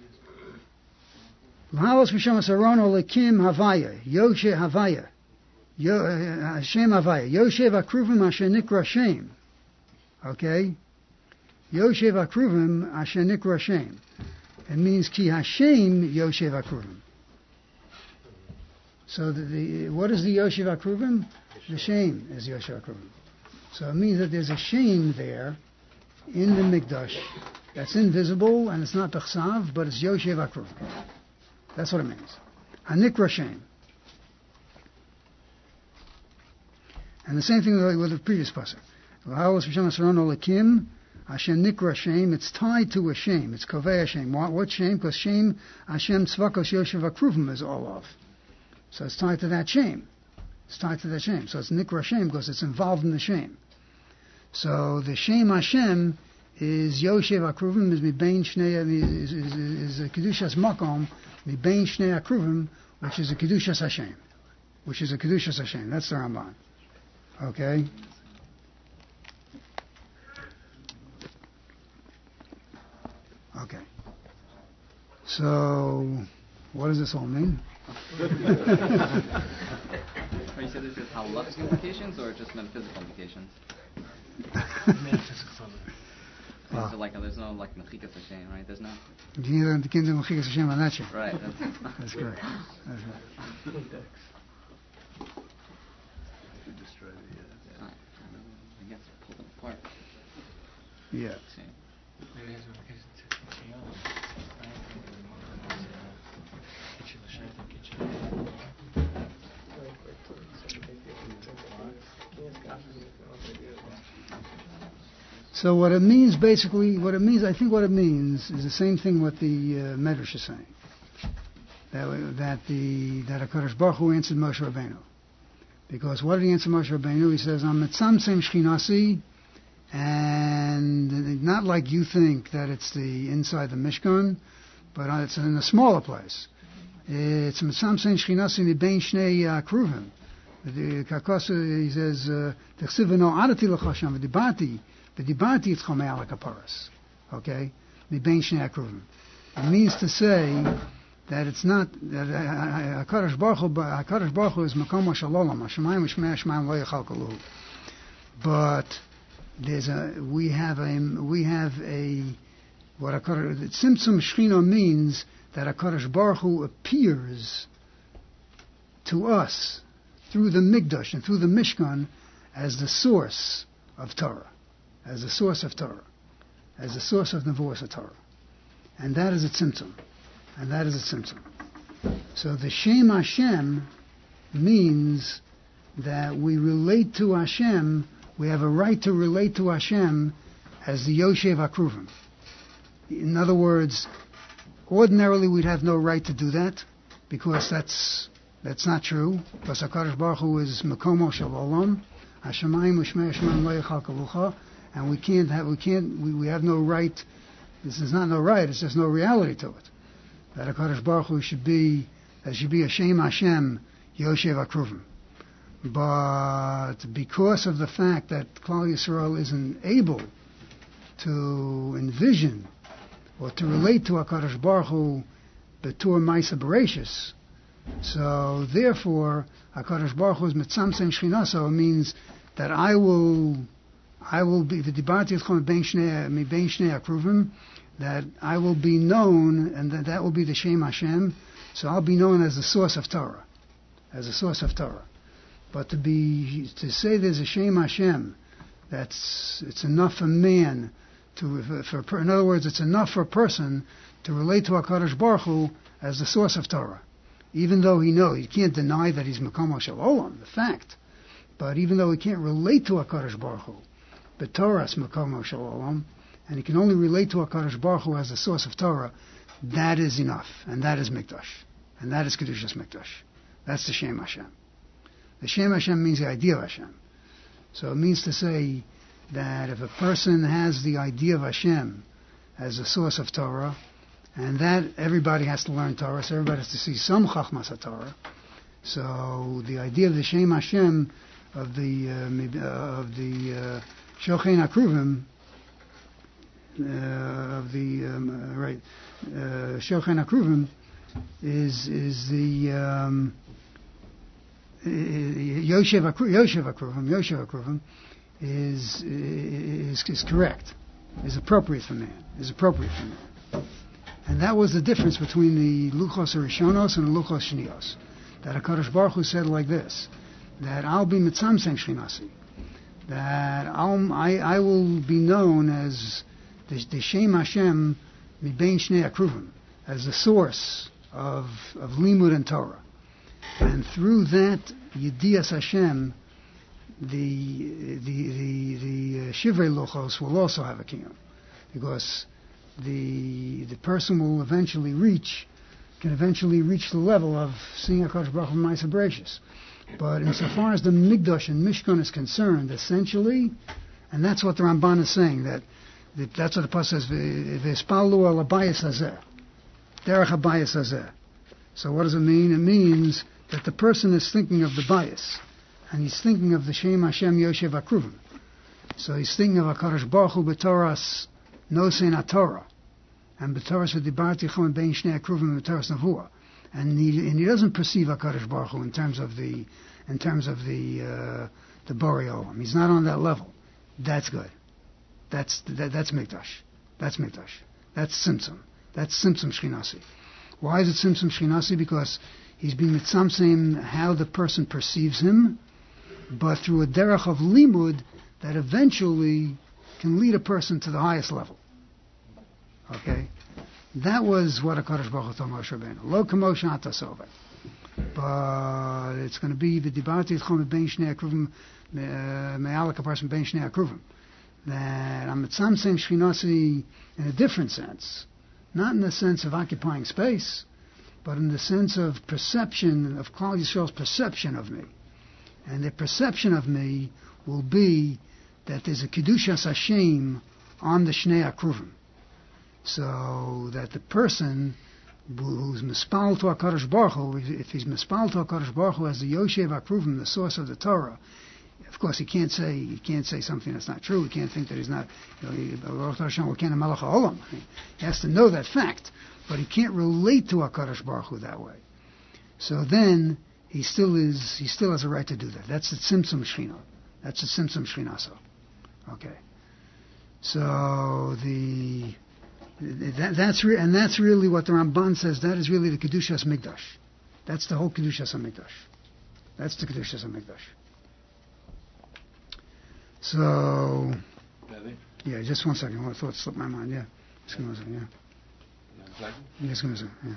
L'halos Misham Asaron Olekim Havaya. Yoshev Havaya. Hashem Havaya. Yoshev Akruvim Asher Nikra Shem. Okay? Yoshev Akruvim Asher Nikra Shem. It means Ki Hashem Yoshev Akruvim. So the, the, what is the Yoshev Akruvim? The Shem is Yoshev Akruvim. So it means that there's a Shem there in the Mikdash that's invisible and it's not Bechsav, but it's Yoshev Akruvim. That's what it means. Hanikra Shem. And the same thing with the previous pasuk. Hashem Nikra Shem, it's tied to a Shem. It's Kovei Hashem. What, what Shem? Because Shem, Hashem Tzvakos Yoshev Akruvim is all of. So it's tied to that Shem. It's tied to that Shem. So it's Nikra Shem because it's involved in the Shem. So the Shem Hashem is Yoshev Akruvim, is Mibein Shnei, is, is, is, is a Kedushas Makom, Mibein Shnei Akruvim, which is a Kedushas Hashem. Which is a Kedushas Hashem. That's the Ramban. Okay? So, what does this all mean? Or you said this is halakhic implications or just metaphysical implications? Ah. So like, uh, there's no like mechikas Hashem, right? There's no. Do you need to get into Mechikas Hashem on that shit? Right. That's, That's correct. That's right. I guess pull them apart. Yeah. See. Maybe it has implications to Kitchen. So what it means, basically, what it means, I think what it means is the same thing what the uh, Medrash is saying. That, that the that HaKadosh Baruch Hu answered Moshe Rabbeinu. Because what did he answer Moshe Rabbeinu? He says, I'm Metzamtzem Shchinasi, and not like you think that it's the inside the Mishkan, but it's in a smaller place. It's Metzamtzem Shchinasi Mibein Shnei Kruvim. The Kakos, he says, Techsiveno Adati L'chasham V'dibati V'dibati Yitzchom Me'al HaKaparas. Okay? Mibein Shnei Kruvim. It means to say that it's not that HaKadosh Baruch Hu, HaKadosh Baruch Hu is Makom Shalom, Hashemayim V'Shmei Hashemayim Lo Yechal Kaluhu. But there's a we have a we have a what HaKadosh Tzimtzum Shechina means that HaKadosh Baruch Hu appears to us through the Mikdash and through the Mishkan as the source of Torah, as the source of Torah, as the source of Nevuos of Torah, and that is a Tzimtzum. And that is a tzimtzum. So the Shem Hashem means that we relate to Hashem, we have a right to relate to Hashem as the Yoshev HaKruvim. In other words, ordinarily we'd have no right to do that, because that's that's not true, because HaKadosh Baruch Hu is Mekomo Shel Olam, Hashemayim U'Shmei Hashemayim Lo Yechal Kalucha, and we can't have, we can't, we, we have no right, this is not no right, it's just no reality to it. That HaKadosh Baruch Hu should be, there should be a Shem Hashem, Yoshev HaKruvim. But because of the fact that Klal Yisrael isn't able to envision or to relate to HaKadosh Baruch Hu B'tur Maisa Bereshis, so therefore HaKadosh Baruch Hu is Metzamtzem Shchinaso, means that I will, I will be, the Dibarti Yitzchom Mibein Shnei HaKruvim, that I will be known, and that, that will be the Shem Hashem, so I'll be known as the source of Torah, as a source of Torah. But to be, to say there's a Shem Hashem, that's, it's enough for man, to, for, for, in other words, it's enough for a person to relate to HaKadosh Baruch Hu as the source of Torah. Even though he knows, he can't deny that he's Mekomo Shel Olam, the fact, but even though he can't relate to HaKadosh Baruch Hu, but Torah's Mekomo Shel Olam, and he can only relate to HaKadosh Baruch Hu as the source of Torah, that is enough. And that is Mikdash. And that is Kedushas Mikdash. That's the Shem Hashem. The Shem Hashem means the idea of Hashem. So it means to say that if a person has the idea of Hashem as the source of Torah, and that everybody has to learn Torah, so everybody has to see some Chachmas HaTorah. So the idea of the Shem Hashem, of the, uh, of the uh, Shochein HaKruvim, Uh, of the um, uh, right Shochein HaKruvim is is the um, Yoshev HaKruvim Yoshev HaKruvim is is is correct, is appropriate for man, is appropriate for man, and that was the difference between the Luchos Rishonos and the Luchos Shnios. That HaKadosh Baruch Hu said like this, that I'll be Mitzamtzem Shchinasi, that I'll, I I will be known as the, the Shem Hashem Mibein Shnei HaKruvim, as the source of, of Limud and Torah. And through that Yedias Hashem, the the the, the uh, Shivrei Luchos will also have a kingdom, because the the person will eventually reach, can eventually reach the level of seeing HaKadosh Baruch Hu Ma'aser Bereshis. But insofar as the Mikdash and Mishkan is concerned, essentially, and that's what the Ramban is saying, that that's what the Pasuk says, V'espalu al habayis hazeh, derech habayis hazeh. So what does it mean? It means that the person is thinking of the bias, and he's thinking of the Shem Hashem Yoshev HaKruvim. So he's thinking of HaKadosh Baruch Hu b'Torah's Nosein HaTorah, and b'Torah v'dibarti chom bein shnei akruvim b'Torah nevuah, and he and he doesn't perceive HaKadosh Baruch Hu in terms of the in terms of the uh, the Borei Olam. He's not on that level. That's good. That's that, that's Mikdash. That's Mikdash. That's Tzimtzum. That's Tzimtzum Shchinasi. Why is it Tzimtzum Shchinasi? Because he's being mitzamtzim how the person perceives him, but through a derech of limud that eventually can lead a person to the highest level. Okay? That was what HaKadosh Baruch Hu told Moshe Rabbeinu. Lo k'moshe ata soveh. But it's going to be the dibarti etchom bein shnei akruvim me'alak aparsim bein shnei akruvim. That I'm mitzamtzim shchinasi in a different sense. Not in the sense of occupying space, but in the sense of perception, of Klal Yisrael's perception of me. And the perception of me will be that there's a Kedushas Hashem on the Shnei Akruvim. So that the person who's mispal to HaKadosh Baruch Hu, if he's mispal to HaKadosh Baruch Hu as the Yoshev Akruvim, the source of the Torah, of course he can't say he can't say something that's not true. He can't think that he's not. You know, he, he has to know that fact, but he can't relate to HaKadosh Baruch Hu that way. So then he still is. He still has a right to do that. That's the Tzimtzum Shchina. That's the Tzimtzum Shchinaso. Okay. So the that, that's re, and that's really what the Ramban says. That is really the Kedushas Mikdash. That's the whole Kedushas Mikdash. That's the Kedushas Mikdash. So, yeah, just one second. One thought slipped my mind. Yeah, just give me a second. Yeah, yeah just give me a second. Yeah.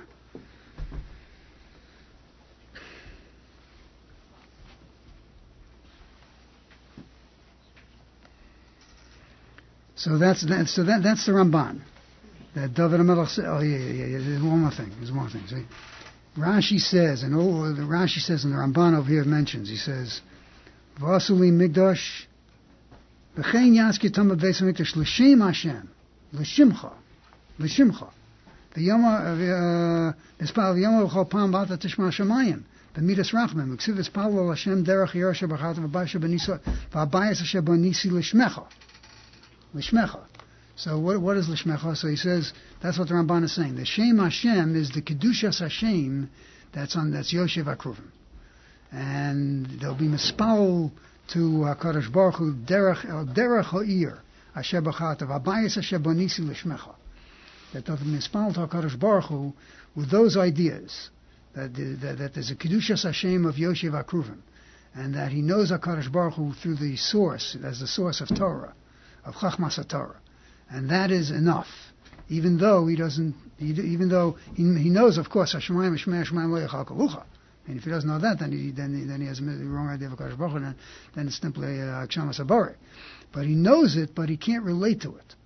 So that's that. So that that's the Ramban. That David HaMelech said. Oh yeah, yeah, yeah. There's one more thing. There's one more thing. See, Rashi says, and all the Rashi says, and the Ramban over here mentions. He says, "Vasuli Migdash." V'chein yaski tama beis hamikdash l'shem Hashem, l'shimcha, l'shimcha. V'yama v'espal v'yama v'chol pam b'ata tishma shamayim. B'midas rachmim. V'ksiv v'espal lo Hashem derech yerusha b'chata v'bayisha b'nisa v'abayis Hashem b'nisi l'shmecha, l'shmecha. So what what is l'shmecha? So he says that's what the Ramban is saying. The Shem Hashem is the kedushas Hashem that's on that's Yoshev Akruvim, and there'll be mispal to HaKadosh Baruch Hu derech el derech ha'ir asher b'chatav abayis asher bonisi l'shmecha. That they'll be mispal to HaKadosh Baruch Hu with those ideas that, that that there's a kedushas Hashem of Yoshev Akruvim, and that he knows HaKadosh Baruch Hu through the source as the source of Torah, of Chachmas Torah, and that is enough. Even though he doesn't, he, even though he, he knows, of course, Hashemayim Shmei Hashemayim Lo Yachal Kalucha. And if he doesn't know that, then he then he, then he has the wrong idea of HaKadosh Baruch Hu, and then it's simply Akshamas Habari. But he knows it, but he can't relate to it.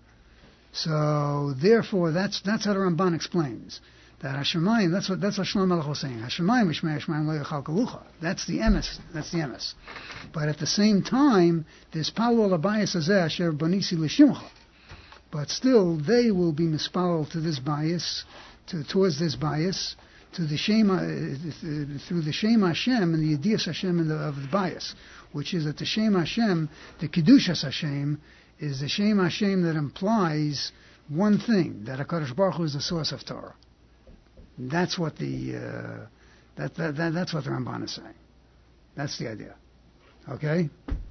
So therefore, that's that's how the Ramban explains that Hashemayim. That's what that's what Shlomo Melech was saying. Hashemayim Shmei Hashemayim Lo Yachal Kalucha. That's the emes. That's the emes. But at the same time, there's Palu Abayis Azeh Asher Bonisi L'Shimcha. But still, they will be mispal to this bias, to towards this bias. To the Shema, uh, through the Shem Hashem and the Yedias Hashem and the, of the bias, which is that the Shem Hashem, the Kedushas Hashem, is the Shem Hashem that implies one thing, that HaKadosh Baruch Hu is the source of Torah. That's what the uh, that, that, that that's what the Ramban is saying. That's the idea. Okay.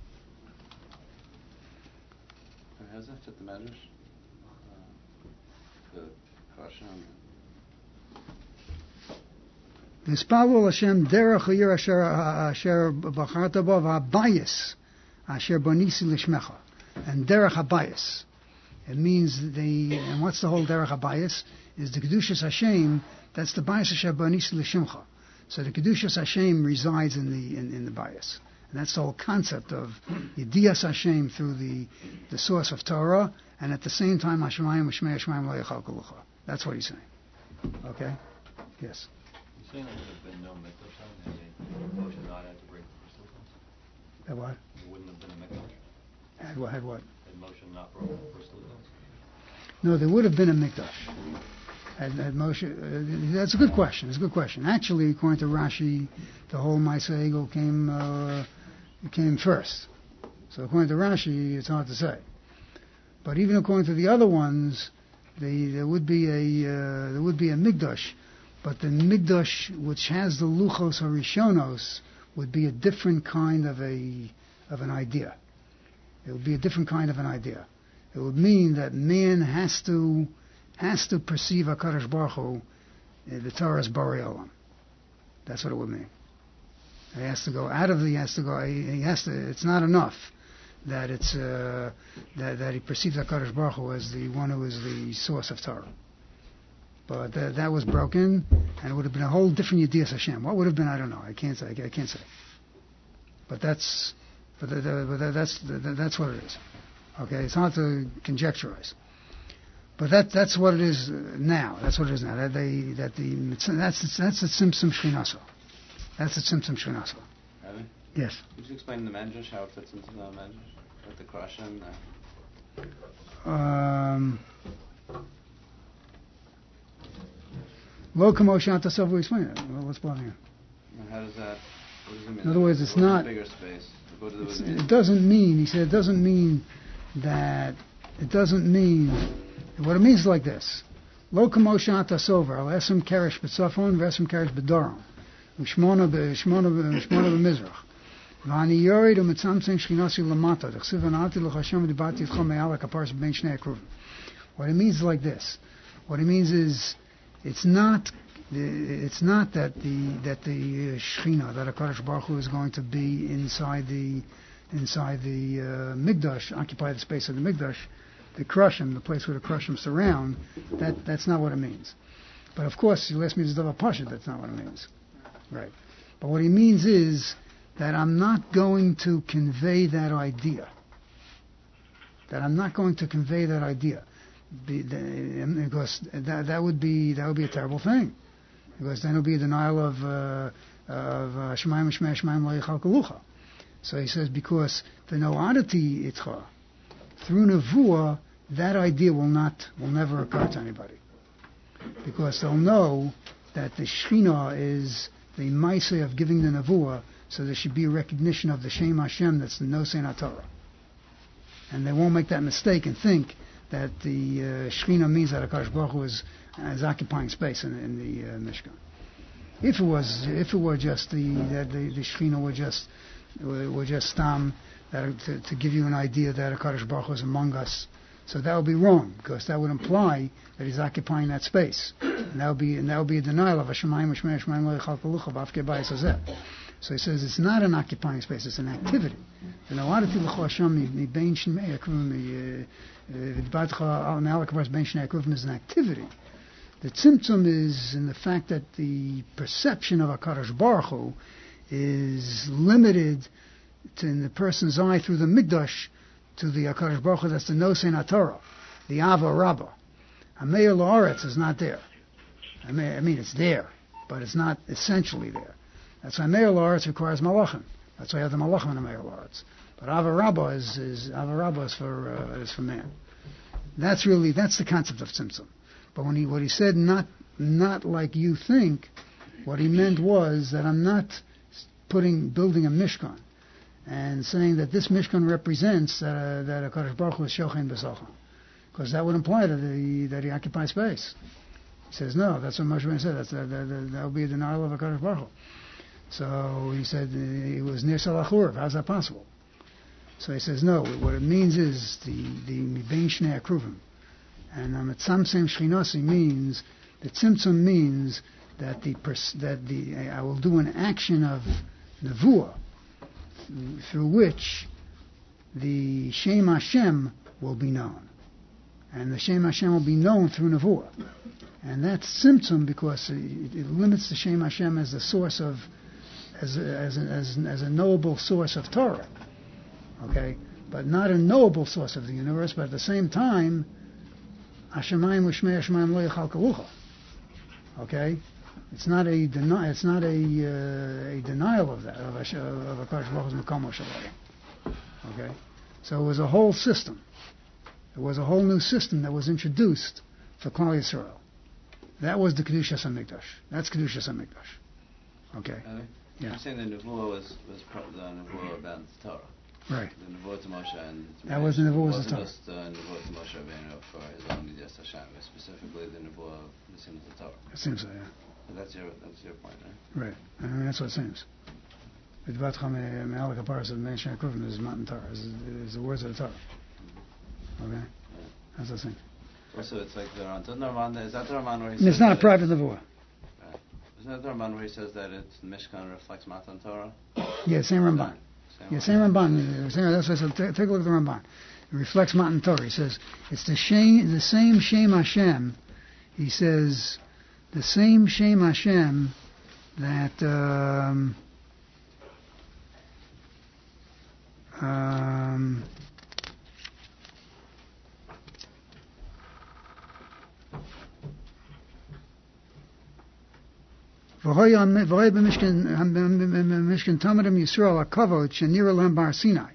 V'spalul Hashem derech ha'ir asher asher b'charta bo v'habayis asher bonisi l'shmecha, and derech habayis. It means the and what's the whole derech habayis is the kedushas Hashem. That's the bias asher bonisi l'shimcha. So the kedushas Hashem resides in the in, in the bias, and that's the whole concept of Yedias Hashem through the the source of Torah, and at the same time Hashemayim Shmei Hashemayim Lo Yachal Kalucha. That's what he's saying. Okay. Yes. Saying there would have been no mikdash had a Moshe not had to break the first luchos? Had what? There wouldn't have been a mikdash. Had what? Had what? Had Moshe not broken the first luchos? No, there would have been a mikdash. Had, had Moshe, uh, that's a good question. It's a good question. Actually, according to Rashi, the whole Ma'aseh Egel came uh, came first. So according to Rashi, it's hard to say. But even according to the other ones, the, there would be a uh, there would be a Mikdash, but the Mikdash which has the Luchos Harishonos would be a different kind of a of an idea. It would be a different kind of an idea. It would mean that man has to has to perceive HaKadosh Baruch Hu, the Torah's Borei Olam. That's what it would mean. He has to go out of the. He has to go. He, he has to. It's not enough that it's uh, that that he perceives HaKadosh Baruch Hu as the one who is the source of Torah. But that, that was broken, and it would have been a whole different Yedias Hashem. What would have been, I don't know. I can't say. I can't say. But that's, but, the, the, but the, that's the, that's what it is. Okay, it's hard to conjecturize. But that that's what it is now. That's what it is now. That they that the that's that's the Tzimtzum Shechinaso. That's the Tzimtzum Shechinaso. Really? Yes. Could you explain the Medrash, how it fits into the Medrash with the Krashim? Um. Lo kamo shanta self will explain it. Well, what's blocking it? How does that? What does it mean? In other words, it's Go to not. Bigger space. Go to the, It's, it doesn't mean. He said it doesn't mean that. It doesn't mean. What it means is like this: Lo kamo shanta sover al esem keresh b'tzafon v'esem keresh b'daron u'shmona b'shmona b'shmona b'mizrach v'ani yored u'mitzamtzim shchinasi lamata d'chsiv anati l'chashem v'dibati etchom me'ala kaparas b'bein shnei akruvim. What it means is like this. What it means is, it's not. It's not that the that the uh, Shechina, that HaKadosh Baruch Hu is going to be inside the inside the uh, Mikdash, occupy the space of the Mikdash, the Krushim, the place where the Krushim surround. That that's not what it means. But of course, you ask me to Davar Pasha, that's not what it means, right? But what he means is that I'm not going to convey that idea. That I'm not going to convey that idea, be, the, because that that would be that would be a terrible thing. Because then it will be a denial of uh, of Shemaim Shemaim Shemaim Lo Yichal Kalucha. So he says, because the noadati itcha, through nevuah, that idea will not will never occur to anybody, because they'll know that the Shechina is the ma'aseh of giving the nevuah, so there should be a recognition of the Shem Hashem, that's the Nosein HaTorah, and they won't make that mistake and think that the uh, Shechina means that HaKadosh Baruch Hu is as occupying space in, in the uh, Mishkan. If it was, if it were just the that the, the Shechina were just were just um, that to, to give you an idea that HaKadosh Baruch Hu is among us, so that would be wrong, because that would imply that he's occupying that space, and that would be and that would be a denial of Hashemayim Shemay Shemaim Lo Yichal Kalucha V'Afkei Bayis Hazeh. So he says it's not an occupying space; it's an activity. The noadati l'cho Hashem mi bein shnei akruvim v'dibadcha al me'al hakaparas bein shnei akruvim is an activity. The tzimtzum is in the fact that the perception of HaKadosh Baruch Hu is limited to, in the person's eye through the Mikdash to the HaKadosh Baruch Hu, that's the Nosein HaTorah, the Ava Rabbah. Hameir La'aretz is not there. I mean, I mean, it's there, but it's not essentially there. That's why Hameir La'aretz requires Malachim. That's why you have the Malachim in Hameir La'aretz. But Ava Rabbah is, is, Ava Rabbah is for, uh, is for man. That's really, that's the concept of tzimtzum. But when he what he said, not not like you think, what he meant was that I'm not putting building a mishkan and saying that this mishkan represents that uh, that HaKadosh Baruch Hu is shochein b'sachon, because that would imply that he that he occupies space. He says no, that's what Moshe Rabbeinu said. That's that, that, that would be a denial of HaKadosh Baruch Hu. So he said he was near Salachurv. How's that possible? So he says no. What it means is the the mibein shnei akruvim. And um, Tzamtzem Shechinasi means, the Tzimtzum means that the pers- that the I will do an action of nevuah through which the Shem Hashem will be known, and the Shem Hashem will be known through nevuah, and that's Tzimtzum because it, it limits the Shem Hashem as the source of as a, as a, as, as a knowable source of Torah, okay, but not a knowable source of the universe, but at the same time. Hashemayim u'shmei Hashemayim lo yichal kalucha. Okay, it's not a deni- It's not a uh, a denial of that of Hashem, of HaKadosh Baruch Hu's Mekamo Shalom. Okay, so it was a whole system. It was a whole new system that was introduced for Klal Yisrael. That was the Kedushas HaMikdash. That's Kedushas HaMikdash. Okay. Really? Yeah. You're saying the nevuah was was pro- the nevuah about the Torah. Right. The Nevuah to Moshe and That was the Nevuah It to wasn't Torah. just uh, Nevuah to Moshe Rabbeinu for his own Yiddias Hashem, it was specifically the Nevuah of the Sin of the Torah. It seems so, yeah. So that's your that's your point, right? Right. I mean, that's what it seems. Vidvatcha me'al kaparas of Mein Shnei Kruvim is Matan Torah, is, is the words of the Torah. Okay? That's what it seems. Also, it's like the Ran. Doesn't the Ran, is that the Ran where he And says it's not a that private Nevuah. Right. Isn't that the Ramban where he says that it's Mishkan reflects Matan Torah? Yeah, same Ramban. Same Yeah, same Ramban. Same, that's what I said. Take, take a look at the Ramban. It reflects Matan Torah. He says it's the shame, the same Shem Hashem. He says the same Shem Hashem that um, um, V'hoy b'mishkan Tamadim Yisrael HaKavod Shenira Lem Bar Sinai.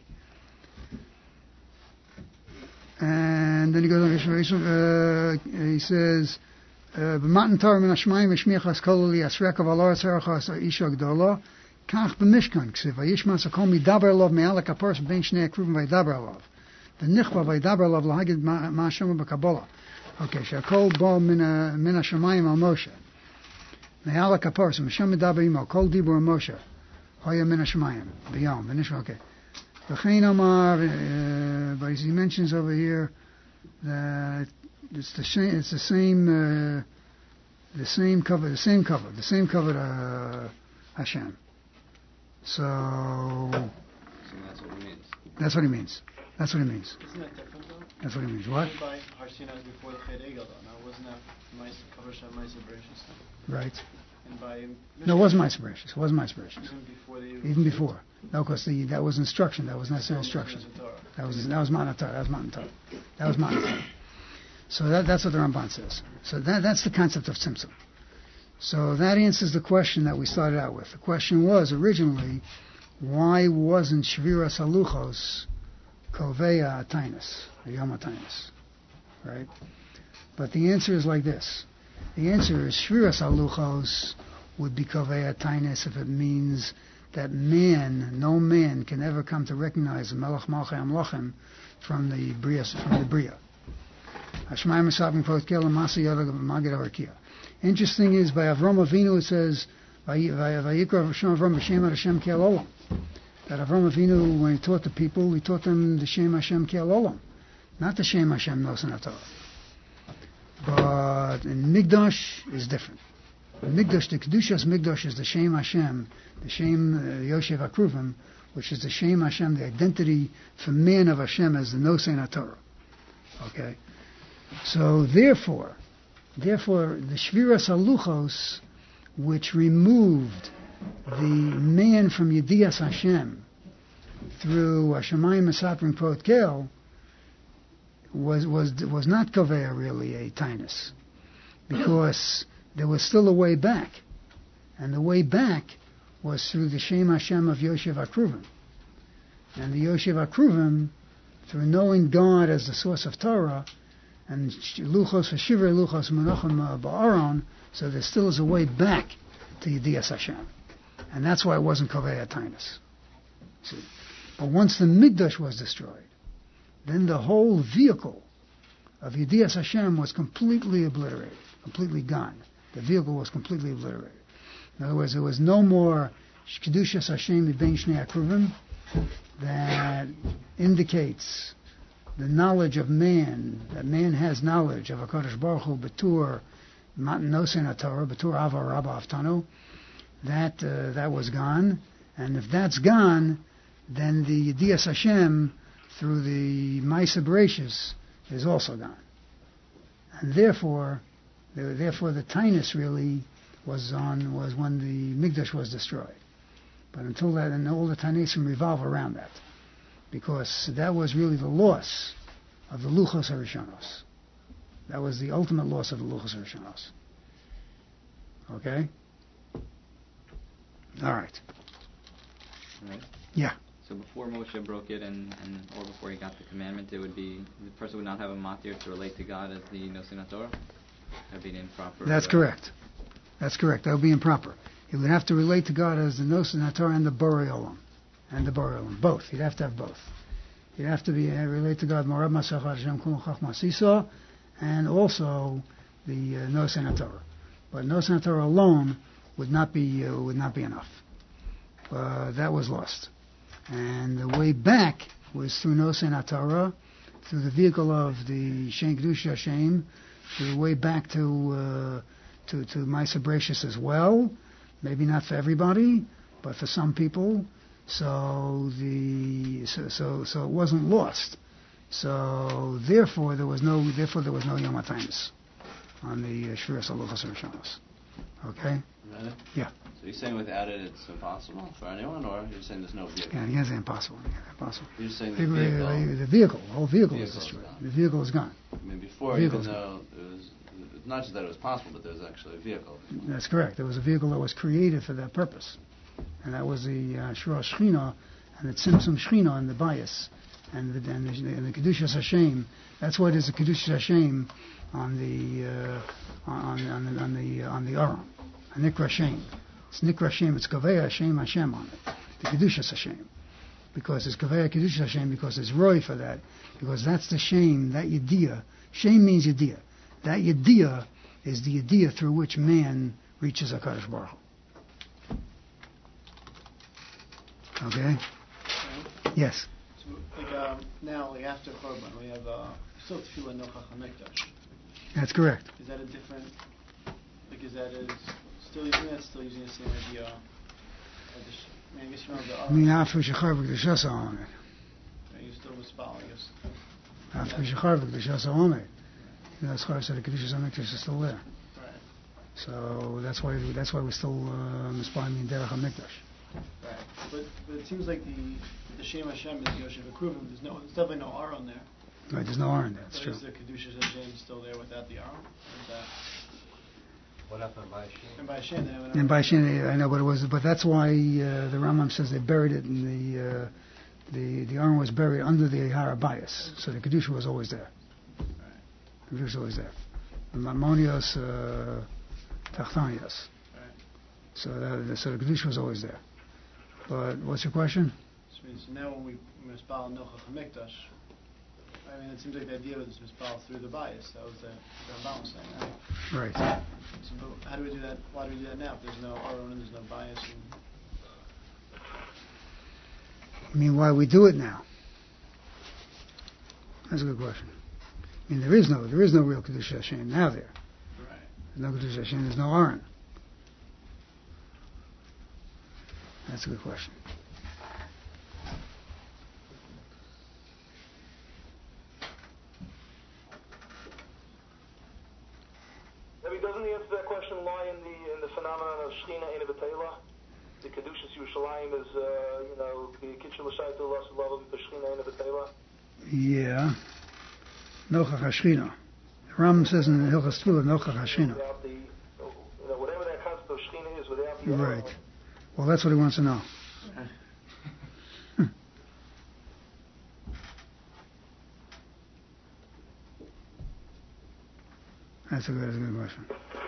And then he goes on, uh, he says, B'matan Torah min Hashmayim v'shmiachas kol li asreka v'aloras erachas isha gdola kach b'mishkan ksiv v'yishmas hakol midaber lov me'alek ha'pars b'bein shnei akruvim v'yidaber lov v'nichva v'yidaber lov l'hagid ma Hashem b'Kabbalah. Okay, she'akol bo min Hashamayim al Moshe me'alek ha'pars v'Hashem midaber imo kol dibur al Moshe hoya min Hashamayim b'yom v'nishma. Okay. V'chein Omar, uh, but he mentions over here that it's the same, it's the same, uh, the same cover, the same cover, the same cover uh, Hashem. So So that's what he means. that's what he means. That's what he means. Isn't that different though? That's what he means. What? By Har Sinai is before the Ched Egel though. Now wasn't that Mice Cover Shem Mice Bereshis? Right. And by No, it wasn't my aspirations. It wasn't my aspirations. even before the Even before. No, because the that was instruction. That was necessary instruction. That was that was Matan Torah. That was Matan Torah. That was Matan Torah. So that, that's what the Ramban says. So that that's the concept of Tzimtzum. So that answers the question that we started out with. The question was originally, why wasn't Shviras Haluchos Koveya Atainus, or Yom Atainus, right? But the answer is like this. The answer is Shviras Haluchos would be Koveya Atainus if it means that man, no man, can ever come to recognize the Melech Malchei Amlochim from the Bria. From the Bria. Interesting is by Avram Avinu it says Vayikra Hashem Avram b'Shem Hashem Ke'el Olam. That Avram Avinu, when he taught the people, he taught them the Shem Hashem Ke'el Olam, not the Shem Hashem Nosan HaTorah. But in Migdash is different. In Migdash, the Kedushas Migdash is the Shem Hashem, the Shem uh, Yoshev Akruvim, which is the Shem Hashem, the identity for man of Hashem as the Nosan HaTorah. Okay? So therefore, therefore, the Shviras Haluchos, which removed the man from Yedias Hashem through Hashemayim Mesaprim Prot Kel, was was was not Koveya really a Tainus, because there was still a way back, and the way back was through the Shem Hashem of Yoshev Akruvim, and the Yoshev Akruvim, through knowing God as the source of Torah, and Luchos V'Shivrei Luchos Menachem Ba'aron, so there still is a way back to Yedias Hashem. And that's why it wasn't Koveya Tainus. See? But once the Migdash was destroyed, then the whole vehicle of Yedias Hashem was completely obliterated, completely gone. The vehicle was completely obliterated. In other words, there was no more Kedushas Hashem B'Bein Shnei Akruvim that indicates the knowledge of man, that man has knowledge of HaKadosh Baruch Hu, B'tur Matan Nosen HaTorah, B'tur Ava Rabba Avtanu, that, uh, that was gone. And if that's gone, then the Yedias Hashem, through the Maisa Bereshis, is also gone. And therefore, the, therefore the Tainus really was on, was when the Migdash was destroyed. But until that, and all the Tainesim revolve around that, because that was really the loss of the Luchos HaRishonos. That was the ultimate loss of the Luchos HaRishonos. Okay? All right. Right. Yeah. So before Moshe broke it, and, and or before he got the commandment, it would be the person would not have a matir to relate to God as the Nosen HaTorah. That'd be an improper. That's uh, correct. That's correct. That would be improper. He would have to relate to God as the Nosen HaTorah and the Borei Olam. and the Borei Olam. Both. You'd have to have both. You'd have to be uh, related to God, Morab Masach Hashem Kul Chachma Sisa, and also the uh, Nosen HaTorah. But Nosen HaTorah alone would not be uh, would not be enough. Uh, that was lost, and the way back was through Nosen HaTorah, through the vehicle of the Shem Kedusha Hashem, through the way back to uh, to to Ma'aser Bereishis as well. Maybe not for everybody, but for some people. So the so so, so it wasn't lost. So therefore there was no therefore there was no Yom HaTainis on the uh, Shviras Halachos Rishonos. Okay. Really? Yeah. So you're saying without it it's impossible for anyone, or you're saying there's no vehicle? Yeah, yes, impossible. Yeah, impossible. You're saying the the vehicle. vehicle, the vehicle, the whole vehicle, vehicle is destroyed. is The vehicle is gone. I mean, before, The even vehicle's though it was not just that it was possible, but there was actually a vehicle. That's correct. There was a vehicle that was created for that purpose, and that was the uh, Shura Shechina and the Tzimtzum Shechina and the bias and the and the, and the Kedushas Hashem. That's why there's a Kedushas Hashem on the uh, on on the on the uh, on the Aron, a Nikra Hashem. It's Nikra Hashem. It's Kaveh Hashem Hashem on it. The Kedushas Hashem, because it's Kaveh Kedushas Hashem, because it's Roy for that, because that's the shame, that Yediyah. Shame means Yediyah. That Yediyah is the Yediyah through which man reaches HaKadosh Baruch Hu. Okay? Yes? So, like, um, now, like, after Korban, we have, uh, still Tefillah Nochach HaMikdash. That's correct. Is that a different, like, is that is still using that, still using the same idea? Of the sh- I mean, I guess you know the I mean, after Shecharvik D'Shasa Omer. You still Mispal, I guess. After Shecharvik D'Shasa Omer. That's why I said the Kedushas HaMikdash is still there. Right. So that's why that's why we're still uh, Mispal in Derech HaMikdash. Right. But, but it seems like the the Shem Hashem is Yoshev Akruvim. There's no, there's definitely no Aron there. Right, there's no Aron there. That's but true. Is the Kedushas Hashem still there without the Aron? Or is that? What happened by Hashem? And by Hashem, they have an And by Shin, I know, but it was, but that's why uh, the Rambam says they buried it in the uh, the the Aron was buried under the Har Bias, so the kedusha was always there. Right. The kedusha was always there. The Mammonios, uh, Tachtanios. Right. So that, so the kedusha was always there. But what's your question? So, so now when we Mispal Nochach HaMikdash, I mean, it seems like the idea was Mispal through the bias. That was the the Rambam was saying, right? Right. So, but how do we do that? Why do we do that now? If there's no Aron and there's no bias. And I mean, why we do it now? That's a good question. I mean, there is no there is no real kedusha Hashem now. There, right. there's no kedusha Hashem. There's no Aron. That's a good question. Maybe doesn't the answer to that question lie in the in the phenomenon of Shechina Ein B'Teila? The Kedushas Yerushalayim is, uh, you know, the Kitchen L'Shayta L'Las L'Lav B'Shechina Ein B'Teila. Yeah. Nochach Hashchina. The Rambam says in the Hilchas Tefillah, Nochach Hashchina. Without the, you know, whatever that concept of Shechina is, without the Right. Well, that's what he wants to know. That's a good, that's a good question.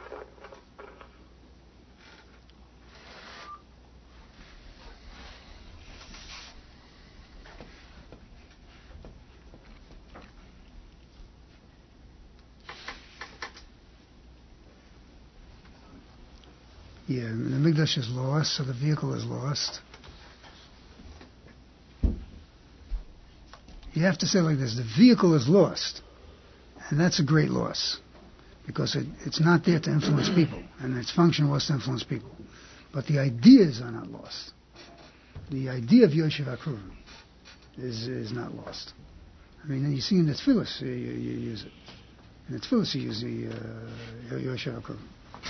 Yeah, the Mikdash is lost, so the vehicle is lost. You have to say it like this: the vehicle is lost, and that's a great loss, because it, it's not there to influence people, and its function was to influence people. But the ideas are not lost. The idea of Yoshev Akruvim is is not lost. I mean, you see in the Tefillos, you, you, you use it. In the Tefillos, you use the uh, Yoshev Akruvim.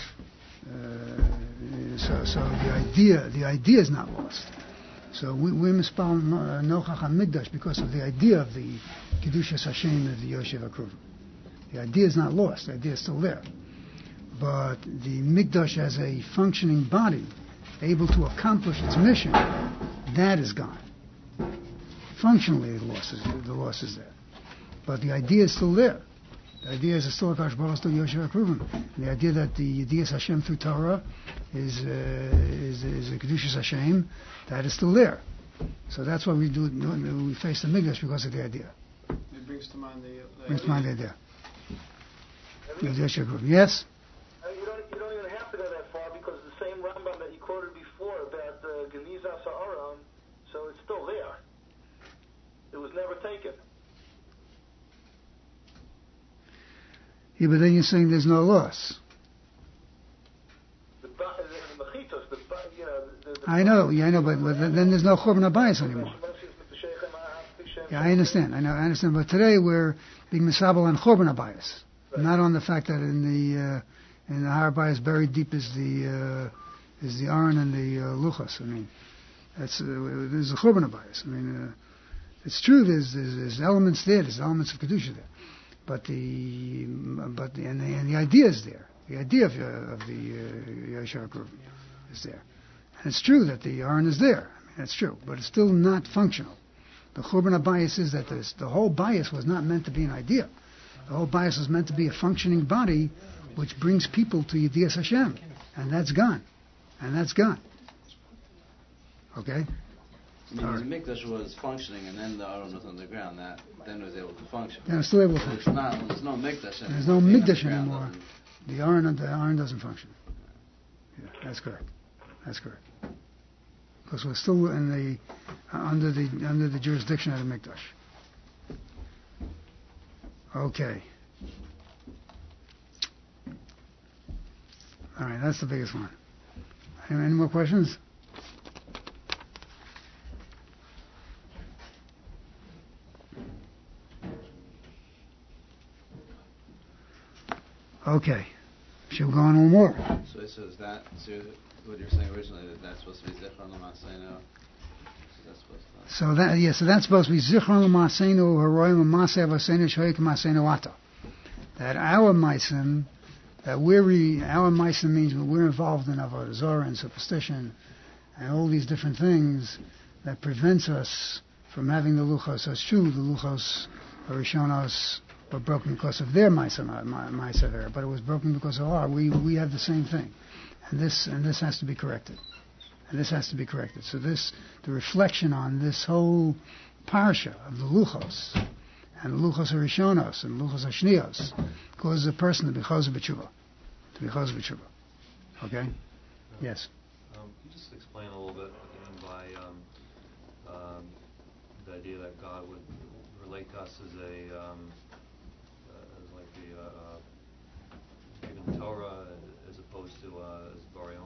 Uh, so, so the idea, the idea is not lost. So we, we mispal Nochach HaMikdash because of the idea of the Kedushas Hashem of the Yoshev Akruvim. The idea is not lost. The idea is still there. But the Mikdash as a functioning body, able to accomplish its mission, that is gone. Functionally, the loss is, the loss is there. But the idea is still there. The idea is still HaKadosh Baruch Hu, still Yoshev Akruvim. And the idea that the Yediyas Hashem through Torah is uh, is, is a Kedushas Hashem, that is still there. So that's why we do. We face the Mikdash because of the idea. It brings to mind the. the Brings to mind the idea. Yes. Uh, you don't, you don't even have to go that far because the same Rambam that you quoted before about uh, Geniza Sa'aron, so it's still there. It was never taken. Yeah, but then you're saying there's no loss. The, ba- the, the mechitos, the, ba- you know, the, the I know, yeah, I know, but, but then there's no Churban Abayis anymore. Yeah, I understand. I know, I understand. But today we're being misabel on Churban Abayis, right. Not on the fact that in the uh, in the Har Abayis buried deep is the uh, is the Aron and the uh, Luchas. I mean, that's uh, there's a Churban Abayis. I mean, uh, it's true. There's, there's there's elements there. There's elements of kedusha there, but the but the, and the and the idea is there. The idea of, uh, of the uh, Yashar group is there, and it's true that the Aron is there. I mean, that's true, but it's still not functional. The Churban Abayis is that this, the whole bias was not meant to be an idea. The whole bias was meant to be a functioning body which brings people to Yedias Hashem. And that's gone. And that's gone. Okay? I mean, the Mikdash was functioning and then the Aron was on the ground. That then it was able to function. Yeah, it's still able to But it's function. not, when there's no Mikdash anymore. There's no being on the Mikdash ground anymore. doesn't- The Aron, the Aron doesn't function. Yeah, that's correct. That's correct. Because we're still in the uh, under the under the jurisdiction of the Mikdash. Okay. All right, that's the biggest one. Any, any more questions? Okay. Should we go on a little more? So, so is that so what you were saying originally, that that's supposed to be Zichron L'Maseno? So that's supposed to... So that yeah, so that's supposed to be Zichron L'Masenu Haroyim L'Maseh V'Asenu Shoyik Masenu Ata. That our Meisim, that we're re, our Meisim means that we're involved in Avodah Zarah and superstition and all these different things that prevents us from having the Luchos. So it's true, the Luchos Harishonos were broken because of their Meisim, Meisim, but it was broken because of our. We we have the same thing. And this and this has to be corrected. And this has to be corrected. So this, the reflection on this whole parsha of the Luchos, and the Luchos Harishonos, and Luchos Hashnios, causes a person to be Chazor B'tshuva. To be Chazor B'tshuva. Okay? Yes? Um, can you just explain a little bit what you mean by um, um, the idea that God would relate to us as a, um, uh, as like the, uh, even Torah, as opposed to uh, as Barion?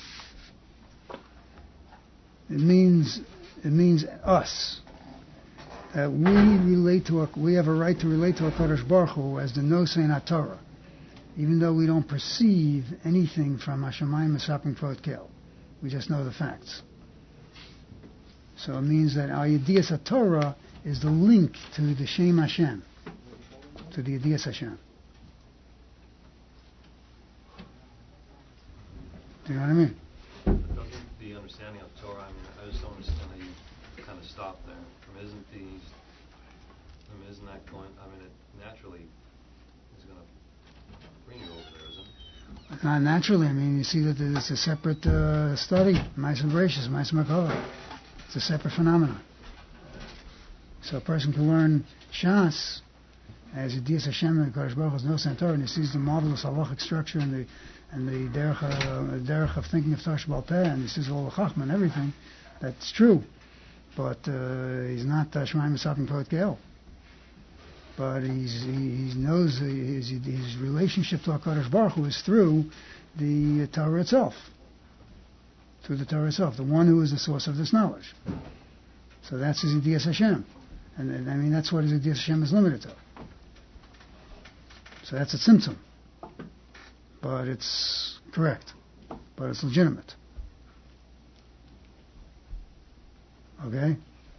It means it means us. That we relate to our, we have a right to relate to HaKadosh Baruch Hu as the Nosein HaTorah, even though we don't perceive anything from Hashemayim Esapim Kvod Kel. We just know the facts. So it means that our Yedias HaTorah is the link to the Shem Hashem, to the Yedias Hashem. Do you know what I mean? Doesn't the understanding of Torah, I mean, I just don't understand how you kind of stop there. I mean, isn't the, I mean, isn't that going, I mean, it naturally is going to bring you over there, isn't it? Not naturally. I mean, you see that it's a separate uh, study, Ma'aseh Bereshis, Ma'aseh Merkava. It's a separate phenomenon. So a person can learn Shas as Yedias Hashem and Kadosh Baruch Hu's Nosein Torah, and he sees the marvelous halachic structure and the and the derech, uh, derech of thinking of Torah Sheba'al Peh, and he sees all the Chachma and everything. That's true, but uh, he's not Shemaim Esapim Kvod Kel. But he's, he, he knows his, his relationship to HaKadosh Baruch Hu is through the Torah itself, through the Torah itself, the one who is the source of this knowledge. So that's his Yedias Hashem, and, and I mean that's what his Yedias Hashem is limited to. So that's a tzimtzum. But it's correct. But it's legitimate. Okay?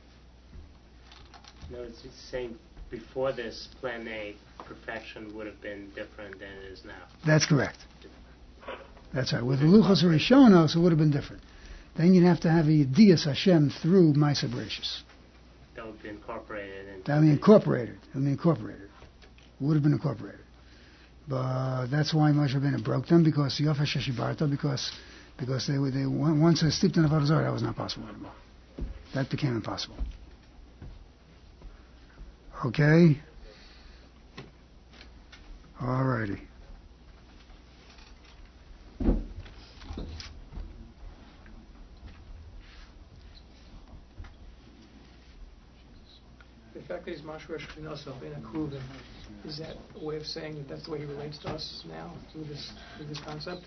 No, it's saying before this, Plan A, perfection would have been different than it is now. That's correct. That's right. With the Luchos Harishonos, it would have been different. Then you'd have to have a Yedias Hashem through Ma'aseh Bereshis. That would be incorporated into... That would be incorporated. It would be incorporated. It would have been incorporated. But that's why Moshe Rabbeinu broke them, because Yofa Sheshibarta, because because they were they once they steeped in Avodah Zarah, that was not possible anymore. That became impossible. Okay? Alrighty. The fact that he's Mashra Shechinaso in a Kruvim, is that a way of saying that that's the way he relates to us now through this through this concept?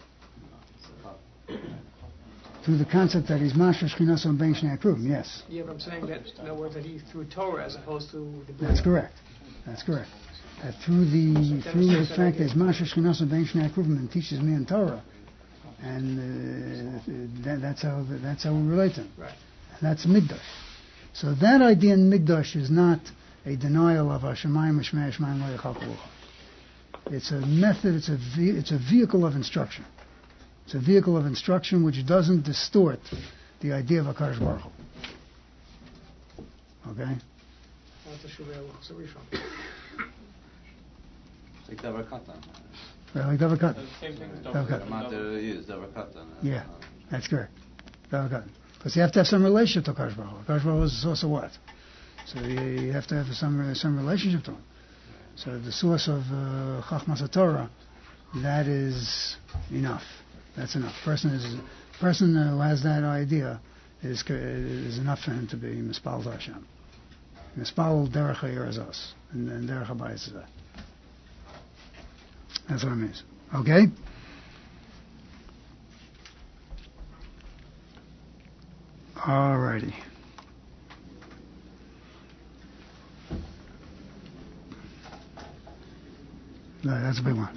Through the concept that he's Mashra Shechinaso and Ben Shnei Kruvim, yes. Yeah, but I'm saying that in other words that he through Torah as opposed to the. That's correct. That's correct. That through the through the fact that he's Mashra Shechinaso and Ben Shnei Kruvim and teaches me in Torah, and uh, that, that's how that's how we relate to him. Right. And that's Migdash. So that idea in Migdash is not a denial of Hashemayim Shmei Shemaim Lo Yachal Kol Echad. It's a method. It's a ve- it's a vehicle of instruction. It's a vehicle of instruction which doesn't distort the idea of HaKadosh Baruch Hu. Okay. That's a Shuvah Rishon. It's like Davar Katan. Right, like Davar Katan. Same thing as Davar Davar Katan. The matter is Davar Katan. Yeah, that's correct. Davar Katan. Because you have to have some relationship to HaKadosh Baruch Hu. HaKadosh Baruch Hu is also what? So you, you have to have some some relationship to him. So the source of uh, Chachmas Torah, that is enough. That's enough. Person is person who has that idea is is enough for him to be Mispal Hashem. Mispal Derech HaYerazos and then Derech HaBayis Zeh. That's what it means. Okay. Alrighty. No, that's a big one.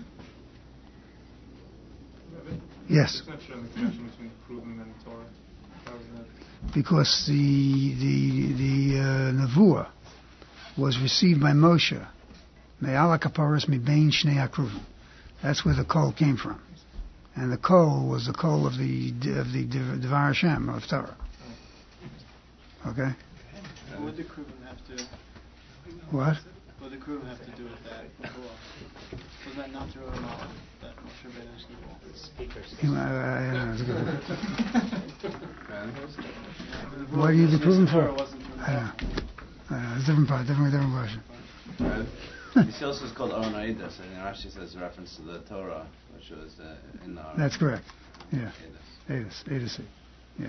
Yes. It's not showing the connection between Kruvim and Torah. How is that? Because the the the uh, Nevuah was received by Moshe. Me'ala kaparas mibein shnei hakruvim. That's where the kol came from, and the kol was the kol of the of the Devar Hashem of Torah. Okay. What would the Kruvim have to? What? What would the Kruvim have to do with that? Was that not through a model that Moshe Rabbeinu is Speakers. Uh, yeah, that's good. What are you the Kruvim for? I don't know. I don't know. It's a different part, different different version. This also is called Aron Eidos, and Rashi says a reference to the Torah, which was uh, in the. That's correct. Yeah. Eidos. Eidos. Yeah.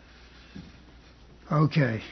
Okay.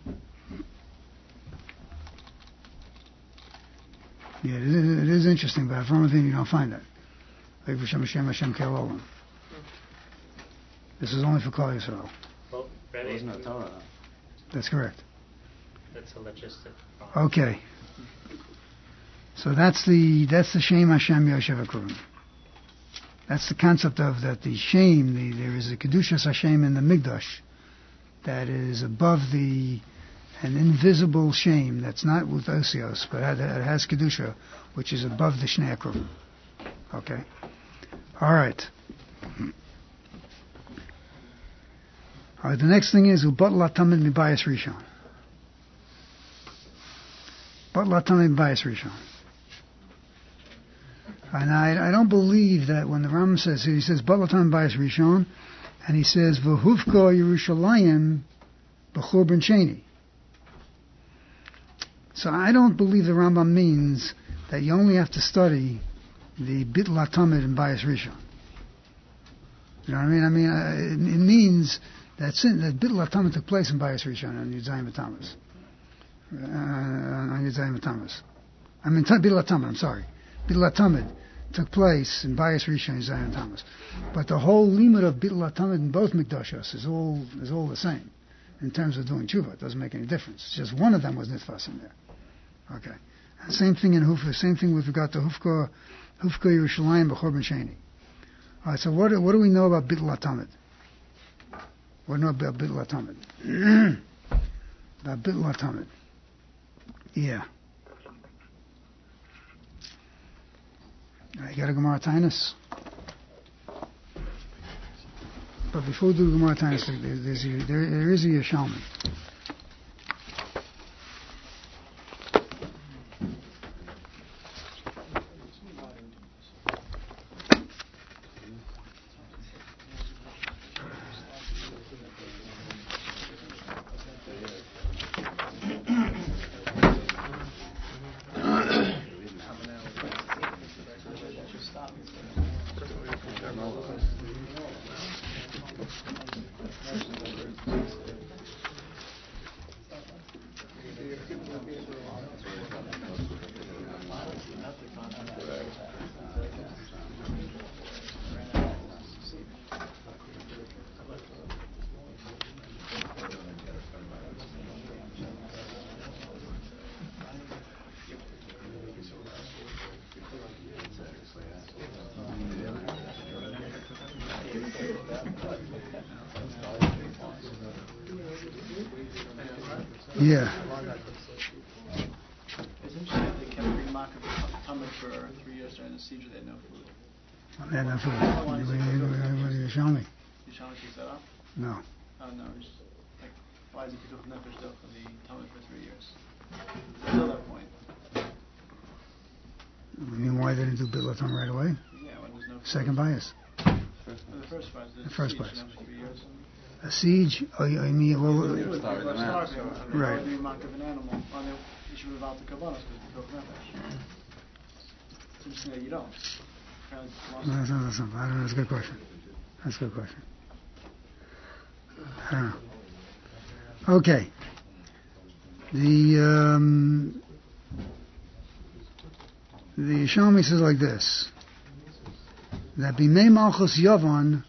Yeah, it is, it is interesting, but from within you don't find that. Like Hashem Hashem Hashem Kel Olam. This is only for Klal Yisrael. Well, Rebbe, Wasn't a Torah. That's correct. That's a logistic problem. Okay. So that's the that's the Shem Hashem Yoshev Akrum. That's the concept of that the Shem, the, there is a Kedushas Hashem in the Migdash that is above the an invisible Shem that's not with Osios, but it has Kedusha, which is above the Shnei Akrum. Okay. All right. All right. The next thing is Ubat Latamid Mibayas Rishon. Ubat Latamid Mibayas Rishon. And I, I don't believe that when the Ram says he says Ubat Latamid Mibayas Rishon, and he says V'huvko Yerushalayim B'churban Sheni. So I don't believe the Rambam means that you only have to study the Bit Latamid and Bayis Rishon. You know what I mean? I mean, uh, it, it means that, sin, that Bit Latamid took place in Bayis Rishon on Yudayim B'Tammuz. Uh, on Yudayim B'Tammuz. I mean, Bit Latamid, I'm sorry. Bit Latamid took place in Bayis Rishon and Yudayim B'Tammuz. But the whole limit of Bit Latamid in both Mikdashos is all is all the same. In terms of doing tshuva, it doesn't make any difference. It's just one of them was nitfas in there. Okay. And same thing in Hufka, same thing with regard to Hufka, Hufka Yerushalayim B'Chorban Sheni. All right, so what, what do we know about Bit Latamid? What do we know about Bit Latamid? About Bit Latamid. Yeah. All right, you got a Gemara Tainus? But before we do Gemara Tainus, there's, there's a, there, there is a Yerushalmi. Yeah. It's interesting that they kept being mocked Talmud for three years during the siege. They had no food. They had no food. What do you show me? You shall keep that up? No. Oh no. It's just, like, why is it Pituch Nefesh though for the Talmud for three years? Until that point. You mean why they didn't do Bilaton right away? Yeah, when there's no food. Second bias. Well, the first part. The first siege, place. you know, for three years. A siege? Oh, you I mean, well, They were starving. Right. They would be mocked of an animal. On the issue of Alta Kabbalah because Pituch Nefesh. It's interesting that you don't. Apparently it's no, that's not, that's not, I don't know. That's a good question. That's a good question. I don't know. Okay. The um, the Yishami says like this: that Bimei Malchus Yavan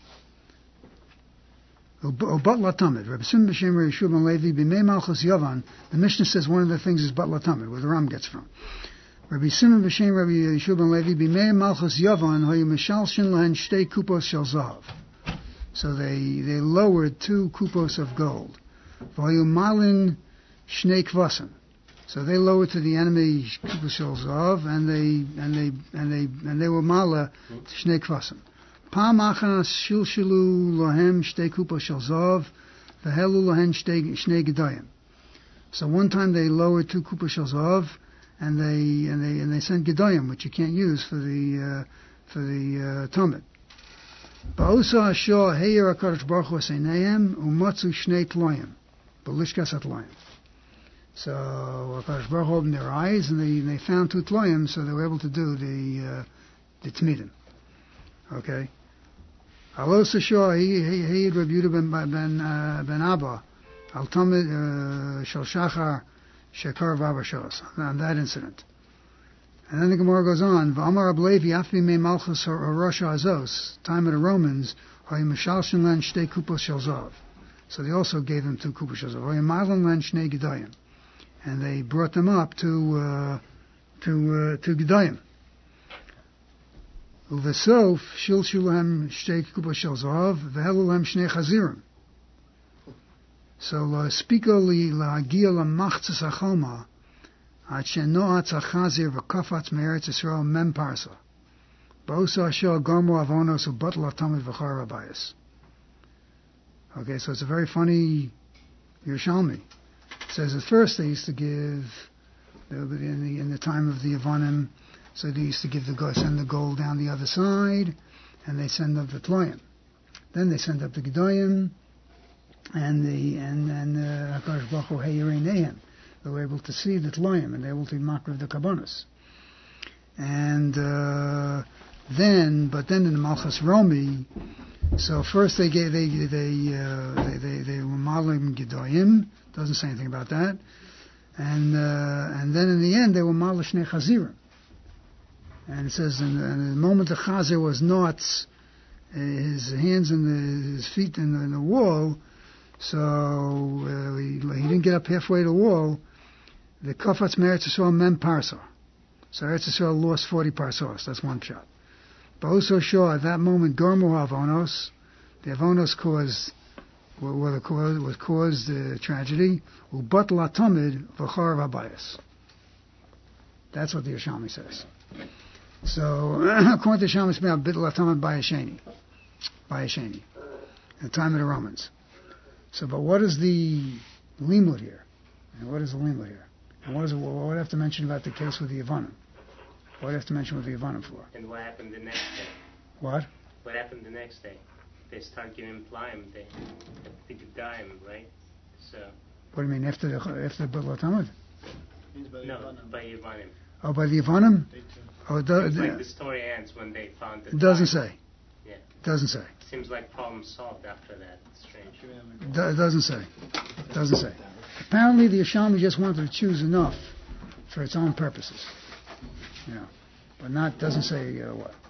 Ubat Latamid. Rabbi Simon B'Shem Rabbi Yeshua ben Levi Bimei Malchus Yavan. The Mishnah says one of the things is Bat Latamid, where the Ram gets from. Rabbi Simon B'Shem Rabbi Yeshua ben Levi Bimei Malchus Yavan Hoyu Mishalshin Lahen Shtei Kupos Shel Zav. So they they lowered two kupos of gold. Hoyu Malin Shnei Kvasim. So they lowered to the enemy kupos shel zav, and they and they and they and they were mala Shnei Kvasim. Pam achas shilshilu lohem Shtei kupos shel zav, v'helu lohem Shnei Gedayim. So one time they lowered two kupos shel zav, and they and they and they sent Gedayim, which you can't use for the uh, for the uh, Talmud. Ba'osa Ashor Heyer HaKadosh Baruch Hu Seineim Umatzu Shnei Tloyim B'lishkas HaTloyim. So HaKadosh Baruch Hu opened their eyes and they, they found two Tloyim, so they were able to do the uh, the Tmidim. Okay. Alos Ashor Heyer Rabbi Yehuda ben ben uh, ben Abba Al Talmud Shel Shachar Shekar V'Abba Shos on that incident. And then the Gemara goes on, V'amar Ablevi Afbi Me Malchus Rosh Azos, time of the Romans, Hoy Mishalshin Len Shtei Kupos Shel Zav. So they also gave them two Kupos Shel Zav. Hoy Marlon Len Shnei Gedayim. And they brought them up to, uh, to, uh, to Gedayim. Uvesof Shilshu Lehem Shtei Kupos Shel Zav, V'helu Lehem Shnei Chazirim. So, Spiko Li La'agia L'machtzes HaChoma, At shenoat achazir v'kafats me'eretz Yisrael mem parsa. Ba'osa ashel garmo avonos u'batla tamid v'char abayis. Okay, so it's a very funny Yerushalmi. It says at first they used to give, in the, in the time of the Yavanim, so they used to give the send the gold down the other side, and they send up the Tloyim. Then they send up the Gedoyim, and the and and uh, Hakadosh Baruch Hu Heirei Nehem. They were able to see the Tloyim, and they were able to makriv the Kabbanos. And uh, then, but then in the Malchus Romi, so first they gave they they uh, they, they they were malim Gedoyim. Doesn't say anything about that. And uh, and then in the end they were mal shnei chazirim. And it says, in the, in the moment the chazir was not uh, his hands and the, his feet in the, in the wall, so uh, he, he didn't get up halfway to the wall. The Kafats Meretz Yisrael Mem Parsa. So Eretz Yisrael lost forty parsos. That's one shot. But also sure at that moment Gormu Avonos, the Avonos caused were, were the cause was caused the tragedy. Ubat Latamid V'char Abayis. That's what the Yerushalmi says. So according to the Yerushalmi, it's about Bit Latamid Bayasheni. Bayasheni. In the time of the Romans. So, but what is the limud here? And what is the limud here? And what is it, what do I have to mention about the case with the Yavanim? What do I have to mention with the Yavanim for? And what happened the next day? What? What happened the next day? They start giving Playim, they they could die, right? So. What do you mean after the after the B'la Tamid? No, by Yavanim. Oh, by the Yavanim? Oh, it does. It's like the story ends when they found the. It doesn't say. Yeah. It doesn't say. Seems like problem solved after that. It's strange. It doesn't say. It doesn't say. Apparently the Yerushalmi just wanted to choose enough for its own purposes. You know, but not, doesn't say uh, what.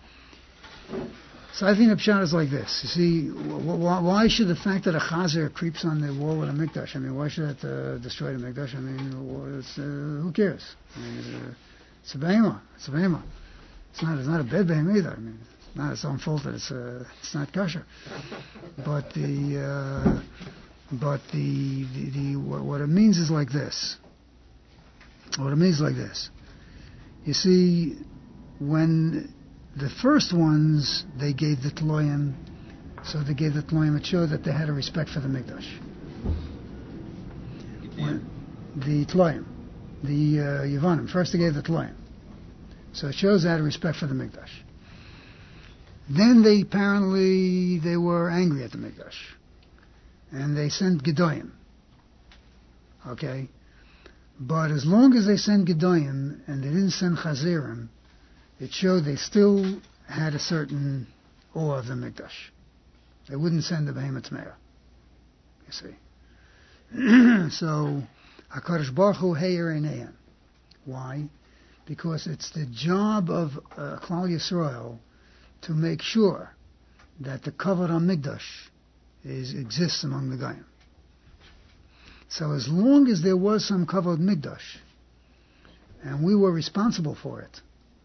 So I think the pshat is like this. You see, wh- why should the fact that a chazer creeps on the wall with a mikdash, I mean, why should that uh, destroy the mikdash? I mean, it's, uh, who cares? I mean, it's, uh, it's a behemah. It's a behemah. It's not, it's not a bed behemah either. I mean, not its own fault that it's uh, it's not kosher. But the uh, but the the, the what, what it means is like this. What it means is like this. You see, when the first ones they gave the tloyim, so they gave the tloyim. It showed that they had a respect for the mikdash. When, the tloyim, the uh, Yevanim. First they gave the tloyim, so it shows they had a respect for the mikdash. Then they apparently they were angry at the mikdash, and they sent gedoyim. Okay, but as long as they sent gedoyim and they didn't send chazirim, it showed they still had a certain awe of the mikdash. They wouldn't send the behemoth tmeah. You see. So, HaKadosh Baruch Hu heir einayim. Why? Because it's the job of uh, Klal Yisrael to make sure that the kavod HaMikdash is exists among the Goyim. So as long as there was some kavod Mikdash, and we were responsible for it,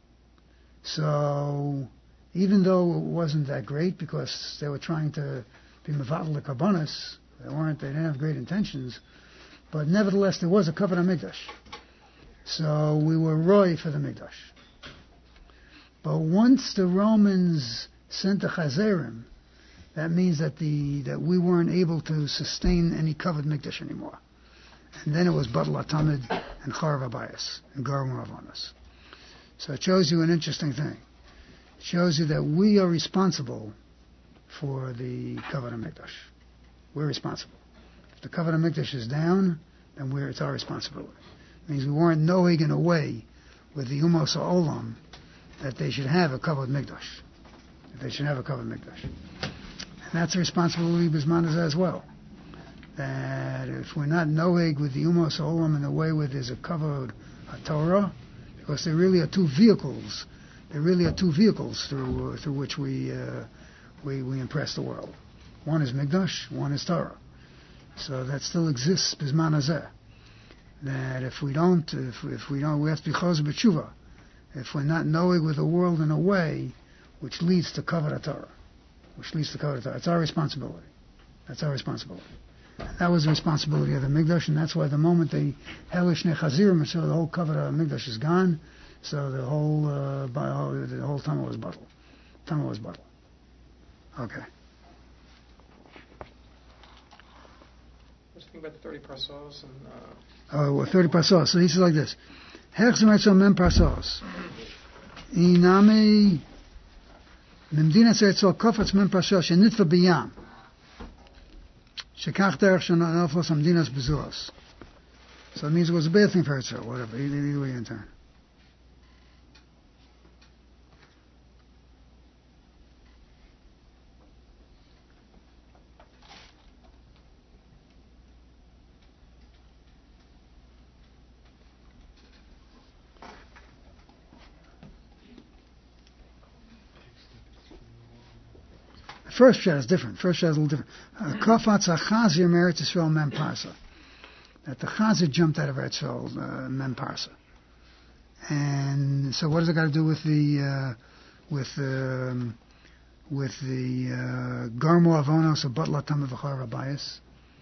so even though it wasn't that great because they were trying to be mevatel the karbanos, they weren't, they didn't have great intentions, but nevertheless there was a kavod HaMikdash. So we were roy for the Mikdash. But once the Romans sent the Chazerim, that means that the that we weren't able to sustain any covered Mikdash anymore. And then it was Batal HaTamid and Charav Abayas and Garum Ravanas. So it shows you an interesting thing. It shows you that we are responsible for the covered Mikdash. We're responsible. If the covered Mikdash is down, then we're, it's our responsibility. It means we weren't knowing in a way with the Umos Olam that they should have a covered mikdash. That they should have a covered mikdash. And that's a responsibility of Bisman as well. That if we're not knowing with the Umos Olam in a way where there's a covered Torah, because there really are two vehicles, there really are two vehicles through uh, through which we, uh, we we impress the world. One is mikdash, one is Torah. So that still exists Bisman Hazeh. That if we don't, if, if we don't, we have to be chos b'tshuva. If we're not knowing with the world in a way which leads to kavod Torah, which leads to kavod Torah, it's our responsibility. That's our responsibility. And that was the responsibility of the mikdash, and that's why the moment they helish nechazirim, so the whole kavod mikdash is gone. So the whole uh, the whole tama was bottled. Tama was bottled. Okay. What's the thing about the thirty parsos and? Uh, Oh, well, thirty parsos. So he says like this: Hechzem mem parsos. Inami memdina tzol kofetz mem parsos shenitva biyam. Shekach derech shenaflos amdinas bezuos. So it means it was a bad thing for Herzl, whatever. Either way in turn. First shot is different. First shot is a little different. Kofatz HaChazir Meretz Yisrael Mem Parsa. That the Chazir jumped out of Eretz Yisrael uh, Mem Parsa. And so what does it got to do with the uh, with um, with the uh, Garmo Avonos of Batla Tamid V'char Abayis?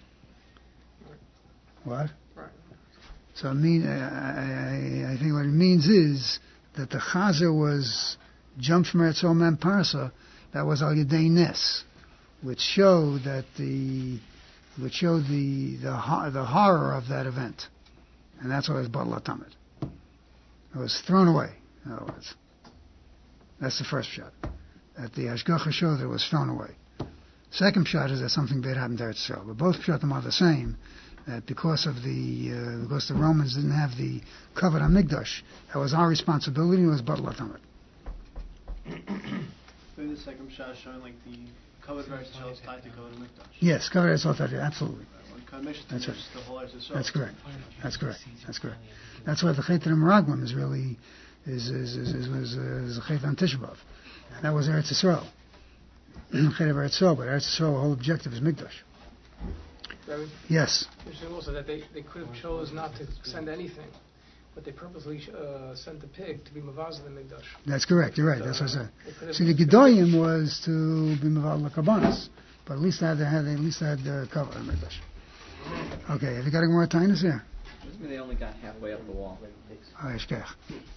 What? Right. So I mean, I, I, I think what it means is that the Chazir was jumped from Eretz Yisrael Mem Parsa. That was Al Yedei Nes, which showed that the, which showed the the the horror of that event, and that's why it was Batal HaTamid. It was thrown away. In other words, that's the first shot. That the Hashgacha showed that it was thrown away. Second shot is that something bad happened to Eretz Yisrael, but both shatim are the same. That because of the uh, because the Romans didn't have the kavod HaMikdash, that was our responsibility. It was Batal HaTamid. Maybe the second shot is showing like the covered Eretz Yisrael is tied to covered Mikdash. Yes, covered Eretz Yisrael, absolutely. That's right. The whole Eretz Yisrael. That's correct. That's correct. That's correct. That's why the Chet Meraglim is really is is is is, is, is a Chet on Tisha B'Av. And that was Eretz Yisrael. Chet of Eretz Yisrael, but Eretz Yisrael, the whole objective is Mikdash. Rabbi? Yes. You're saying also that they, they could have chose not to send anything. but they purposely uh, sent the pig to be Mavaz the Mikdash. That's correct. You're right. So, That's what I said. they could have See, the been- Gedolim was to be Mavad Lakabanas, but at least they had, they had at least they had the cover of Mikdash. Okay, have you got any more tinus here? Maybe they only got halfway up the wall. Oh, Ishkech.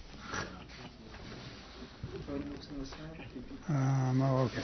Um, oh, okay.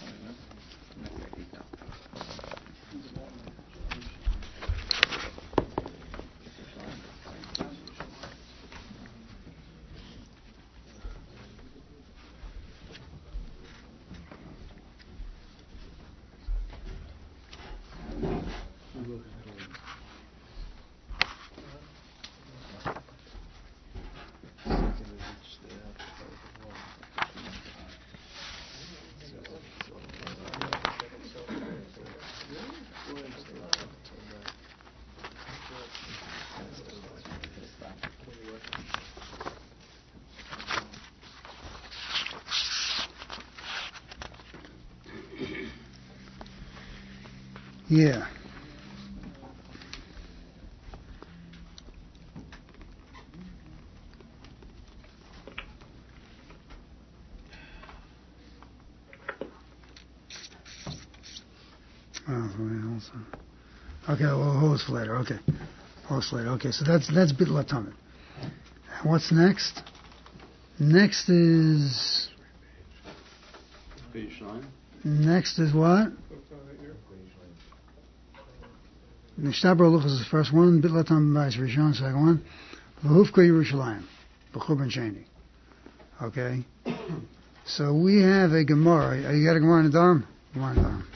Yeah. Oh, also. Okay, well, hold for later. Okay, hold for later. Okay, so that's that's Bittul Atamid. What's next? Next is Page nine. next is what? Nishtabra Luchas is the first one. Bittul Atamid Bais Rishon, second one. V'hufka Yerushalayim, b'Churban Sheni. Okay. So we have a Gemara. You got a Gemara in the Dharm? Gemara in the Dharm.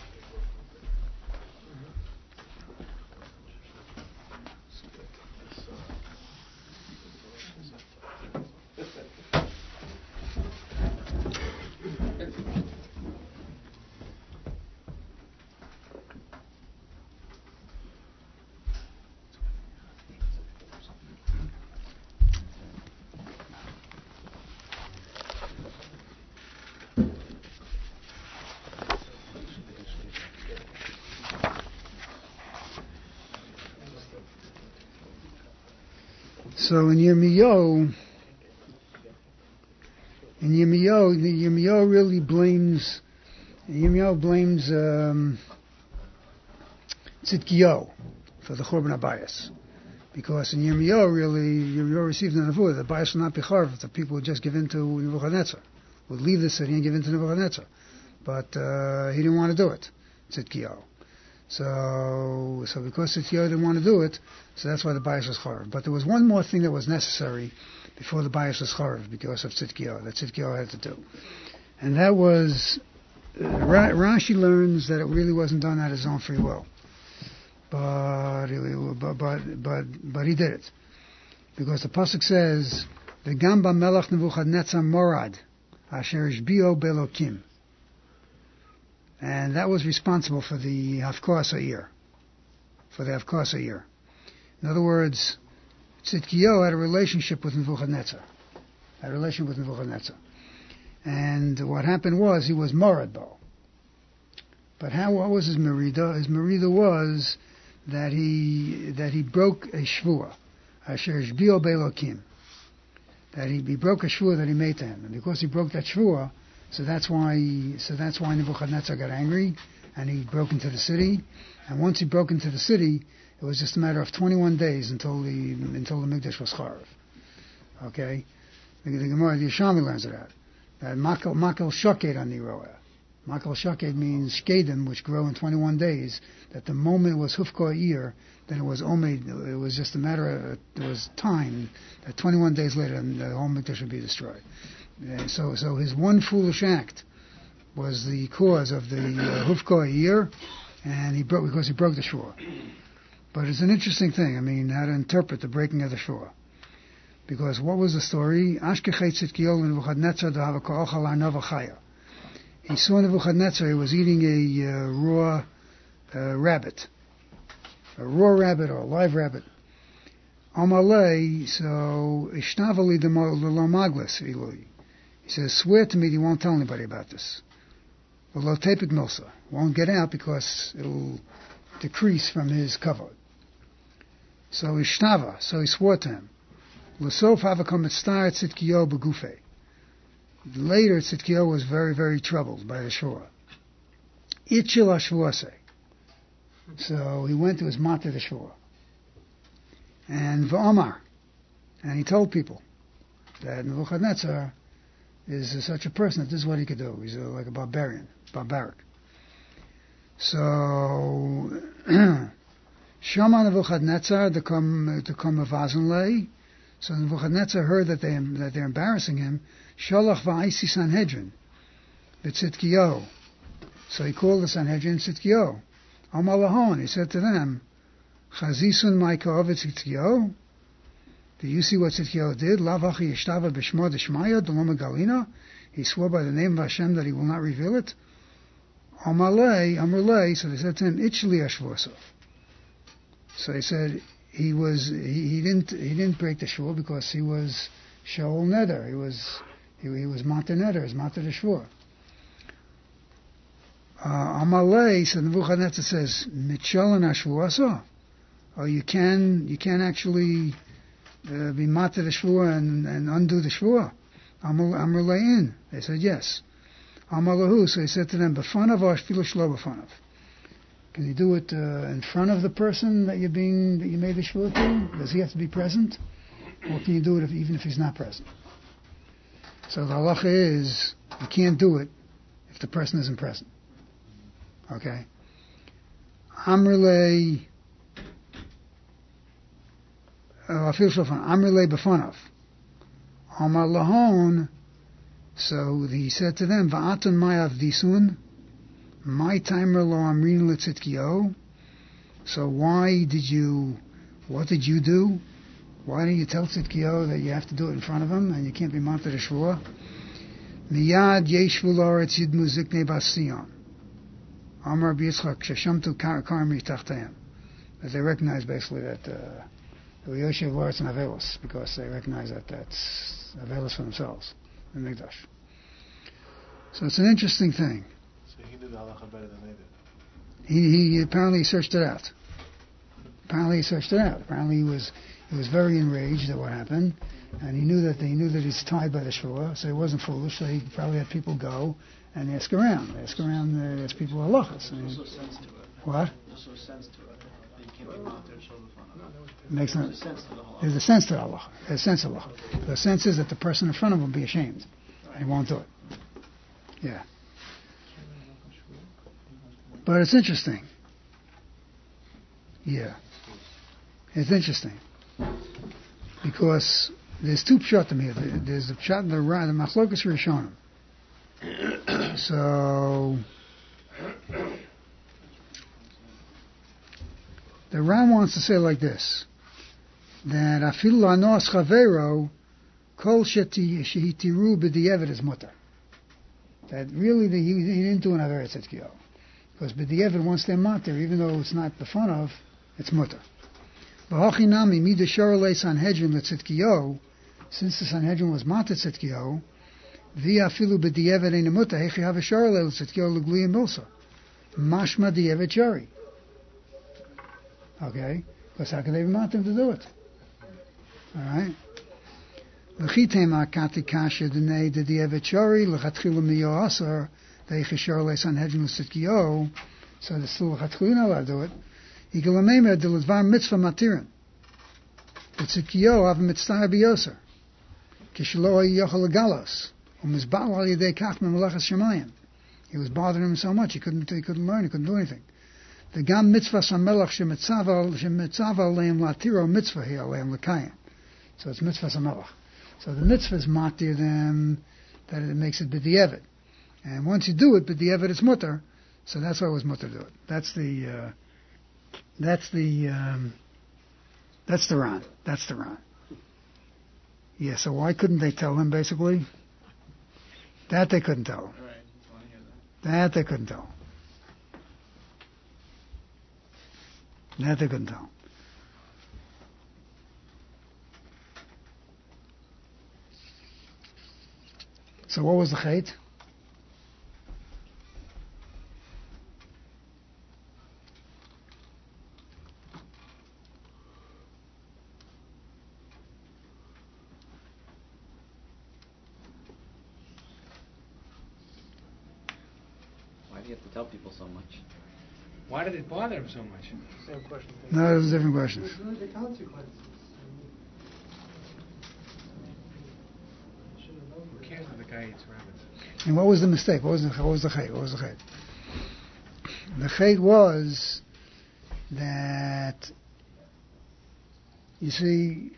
So in Yirmiyahu, in Yirmiyahu, the Yirmiyahu really blames, Yirmiyahu blames um, Tzidkiyahu for the Churban HaBayis. Because in Yirmiyahu, really, Yirmiyahu received an avur, the Bayis will not be charv if the people would just give in to Nebuchadnezzar, would leave the city and give in to Nebuchadnezzar. But uh, he didn't want to do it, Tzidkiyahu. So, so because Tzidkiyahu didn't want to do it, so that's why the bias was charav. But there was one more thing that was necessary before the bias was charav because of Tzidkiyahu, that Tzidkiyahu had to do. And that was, uh, Ra- Rashi learns that it really wasn't done at his own free will. But, but, but, but, but he did it. Because the Pasuk says, V'gam ba'melech Nebuchadnezzar morad, asher ishbio belokim. And that was responsible for the Hafkasa year, for the Hafkasa year. In other words, Tzidkiyahu had a relationship with Nebuchadnezzar, had a relation with Nebuchadnezzar. And what happened was he was Moradbo. But how, what was his merida? His merida was that he that he broke a shvua, asher shbio belokim. That he, he broke a shvua that he made to him, and because he broke that shvua, so that's why so that's why Nebuchadnezzar got angry, and he broke into the city. And once he broke into the city, it was just a matter of twenty-one days until the until the Mikdash was charav. Okay, the, the Gemara, the Yeshami learns it out. That makel makel shaked on Niroah. Makel shaked means shkedim, which grow in twenty-one days. That the moment it was hufko ear, then it was only it was just a matter of it was time. That twenty-one days later, the whole Mikdash would be destroyed. Uh, so, so his one foolish act was the cause of the uh, hufko ear, and he broke because he broke the shore. But it's an interesting thing. I mean, how to interpret the breaking of the shore. Because what was the story? He saw Nebuchadnezzar, he was eating a uh, raw uh, rabbit. A raw rabbit or a live rabbit. Amalei, so, Ishnavali the Lomaglis, Eloi. He says, swear to me that you won't tell anybody about this. V'lo tepik milsa. Won't get out because it'll decrease from his cover. So Ishnava, so he swore to him. L'sof havakom etztar Tzidkiyahu begufe. Later, Tzidkiyahu was very, very troubled by the shvua. Itchil hashvuase. So he went to his matir the shvua. And v'omar. And he told people that Nebuchadnezzar is such a person that this is what he could do. He's a, like a barbarian, barbaric. So, Shama Nebuchadnezzar to come to come avazenlei. So Nebuchadnezzar heard that they that they're embarrassing him. Shalach va'isi Sanhedrin, b'Tzidkiyahu. So he called the Sanhedrin Tzidkiyahu. Amar lahon, he said to them, Chazisun ma'ikov Tzidkiyahu. Do you see what Tzidkiyahu did? Lavachi yishtava b'shmo d'shmaya d'loma galina. He swore by the name of Hashem that he will not reveal it. Amalei, Amalei. So they said to him, Ichli ashvosov. So he said he was he, he didn't he didn't break the shvur because he was Shaul Neder. He was he, he was Mater Neder. He's Mater the shvur. Uh, Amalei. So Nebuchadnezzar says, Mitchalan ashvuasa. Oh, you can you can actually uh, be Mater the shvur and, and undo the shvur. Amalei in. They said yes. Amalahu. So he said to them, B'fanav or shvilo shlo b'fanav. Can you do it uh, in front of the person that you're being that you made the shvur to? Does he have to be present, or can you do it if, even if he's not present? So the halacha is you can't do it if the person isn't present. Okay. Amrele. I feel so fun. Amrele b'fanav. Amar lahon. So he said to them, Va'atan mayav disun. My timer lo amrin letzitkiyo. So why did you, what did you do? Why didn't you tell Tzidkiyo that you have to do it in front of him and you can't be matir the shvua? Miyad yeshvu la'aretz yidmu ziknei bas Sion. Amar b'yitzchak sheshamtu karmi tachteim. As they recognize basically that uh, the Yoshev La'aretz and Avelos, because they recognize that that's Avelos for themselves in Mikdash. So it's an interesting thing. So he knew the halacha better than they did. He, he apparently searched it out. Apparently he searched it out. Apparently he was he was very enraged at what happened, and he knew that he knew that he's tied by the shvua, so he wasn't foolish. So he probably had people go and ask around, ask around, uh, ask people halachas. There's also a sense to it. What? There's also a sense to it. That you can't be matir shlo b'fanav. Makes no, There's a sense to the halacha. There's a sense to the halacha. There's a sense of halacha. The sense is that the person in front of him will be ashamed, and he won't do it. Yeah. But it's interesting. Yeah. It's interesting. Because there's two pshatim here. There's the pshat, the, the machlokas rishonim. So, the Ram wants to say like this, that afilu lanos chavero kol shehitiru b'di'evet is mutter. That really the, he, he didn't do an averet tzidkiyahu. Because b'di'evet, once they're matir, even though it's not the fun of, it's mutter. V'hachinami midashar Sanhedrin letzidkiyahu, since the Sanhedrin was matir tzidkiyahu, v'afilu b'di'evet ein mutter, hechi havashar letzidkiyahu l'gluyim milsa. Mashma di'evet shari. Okay? Because how can they be matir to do it? Alright? L'chitema kati kasha d'nei d'di'evet shari, l'chatchilu miyo asar, v'hechishar le Sanhedrin l'tzidkiyahu, so the still l'chatchilu not allowed to do it. Igalamemer delidvar mitzvah matirin. L'tzidkiyahu av mitzvah biyoser. Kishlo yochel galos. Umizbal al yedei kach memelachas shemayim. He was bothering him so much he couldn't he couldn't learn, he couldn't do anything. The gam mitzvah samelach shemitzaval shemitzaval leim latiro mitzvah here leim lekayim. So it's mitzvah samelach. So the mitzvah is matir them that it makes it b'di'evet. And once you do it b'di'evet it's mutter. So that's why it was mutter to do it. That's the uh, that's the um, that's the Ran. That's the Ran. Yeah. So why couldn't they tell him basically? That they couldn't tell him. That they couldn't tell. That they couldn't tell. So what was the chait? you have to tell people so much? Why did it bother him so much? Same question. No, those are different questions. The consequences. Who cares if the guy eats rabbits? And what was the mistake? What was the what was the chait? What was the chait? The chait was that, you see,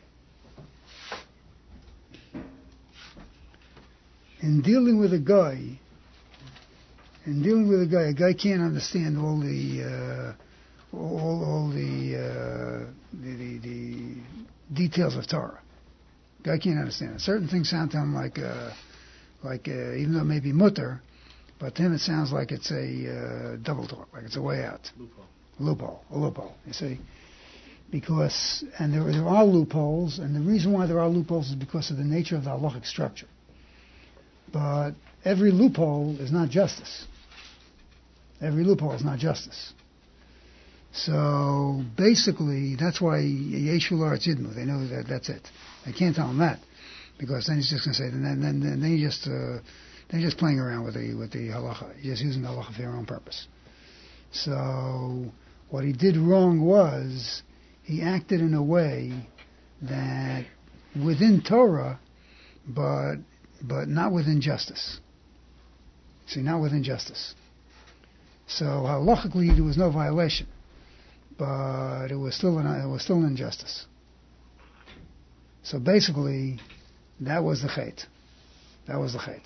in dealing with a guy, in dealing with a guy, a guy can't understand all the uh, all, all the, uh, the, the the details of Torah. A guy can't understand it. Certain things sound to him like uh, like uh, even though it may be mutter, but to him it sounds like it's a uh, double talk, like it's a way out. Loophole. Loophole, a loophole. You see, because and there there are loopholes, and the reason why there are loopholes is because of the nature of the halachic structure. But every loophole is not justice. Every loophole is not justice. So basically, that's why Yeshu La'aretz Yidmu. They know that that's it. They can't tell him that, because then he's just going to say, then then then, then you just uh, then you're just playing around with the with the halacha. You're just using the halacha for your own purpose. So what he did wrong was he acted in a way that within Torah, but but not within justice. See, not within justice. So halachically there was no violation, but it was still an, it was still an injustice. So basically, that was the chait. That was the chait.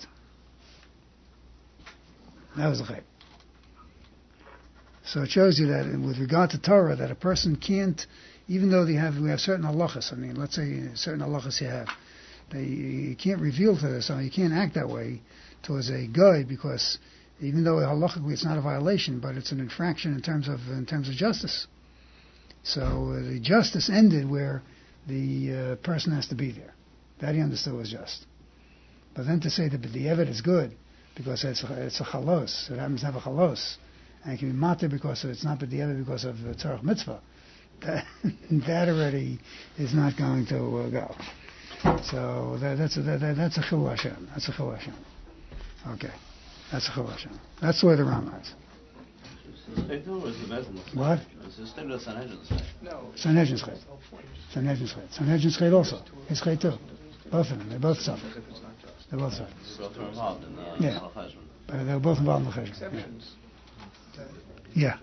That was the chait. So it shows you that with regard to Torah, that a person can't, even though they have we have certain halachas. I mean, let's say certain halachas you have. They, you can't reveal to this, or you can't act that way towards a guy, because even though halachically it's not a violation, but it's an infraction in terms of in terms of justice. So uh, the justice ended where the uh, person has to be there. That he understood was just. But then to say that the evet is good because it's a, it's a chalos, it happens to have a chalos, and it can be matir because it's not the evet because of the tzarech mitzvah. That, that already is not going to uh, go. So that, that's a, that, that's a chilul Hashem. That's a chilul Hashem. Okay, that's a chilul Hashem. That's the way the Rambam is. What? No. Sanhedrin's chait. Sanhedrin's chait. Sanhedrin's chait also. His chait too. Both of them. They both suffer. They both suffer. Yeah. But they were both involved in the cheshbon. Yeah.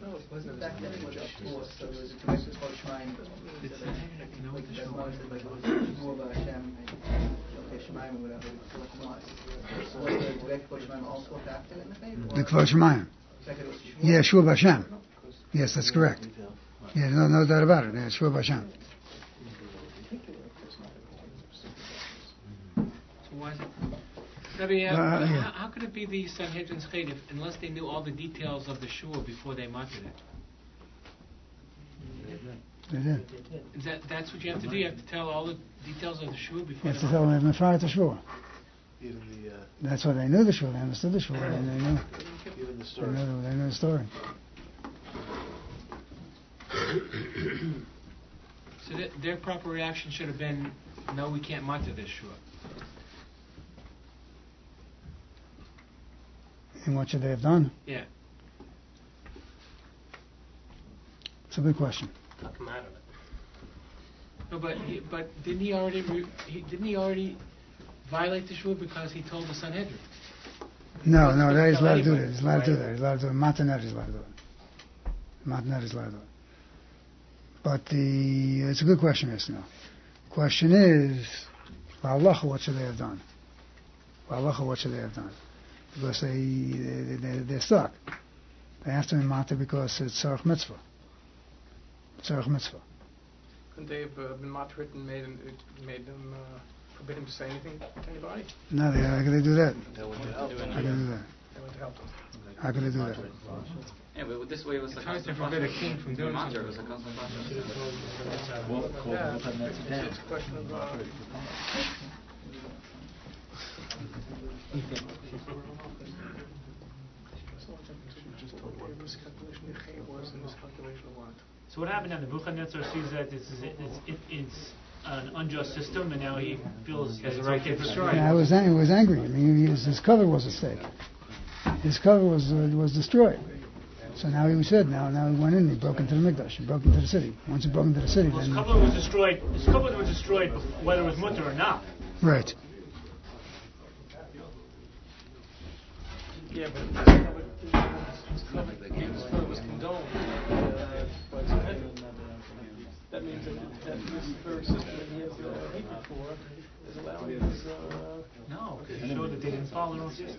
The Kvod Shemayim. Yeah, Shua B'Hashem. Yes, that's correct. Yeah, no, no doubt about it. Yeah, Shua B'Hashem. So why is it? Rabbi, uh, Uh, yeah. how, how could it be the Sanhedrin's chait if, unless they knew all the details of the shua before they mounted it? They did. Is that that's what you have to do? You have to tell all the details of the shua You before. have they to tell mount them Mefaret the Shua. Even the, uh, That's why they knew the Shua. They understood the Shua. And they knew. even the They story. knew, they knew the story. So that their proper reaction should have been, no, we can't mount this shua. And what should they have done? Yeah. It's a good question. Talk him out of it. No, but he, but didn't he already re, he, didn't he already violate the shua because he told the Sanhedrin? No, He no, wasn't that he's supposed to allowed to tell do that. He's allowed to do anybody. that. He's allowed to do it. Matanet is allowed to do it. Matanet is allowed to do it. But the it's a good question, yes, no. Question is, V'alacha, what should they have done? V'alacha, what should they have done? Because they, they, they, they're stuck. They have to be matir because it's tzarech mitzvah. Tzarech mitzvah. Couldn't they have uh, been moderate and made him, it made them uh, forbid him to say anything to anybody? No, they, how could they do that? They went to help them. How could they do that? They went to help them. How could they do that? Yeah, but this way it was It's like hard to forbid a king from doing Matir, something. it was a constant process. Yeah, it's, it's a question of... Uh, So what happened now? Nebuchadnezzar sees that it's it's, it, it's an unjust system, and now he feels He has it's the right okay to for destroy him. Yeah, I was, ang- he was angry. I mean, he was, his cover was at stake. his cover was uh, was destroyed. So now he said, now now he went in, he broke into the Mikdash, he broke into the city. Once he broke into the city, Well, his then... cover was destroyed, his cover was destroyed whether it was mutter or not. Right. Yeah, but his cover, his cover, his cover was condoned uh, by the Sanhedrin. That means that, that this very system that he has uh, hatred for is allowing his... Uh, No, because he showed that they didn't follow their own system.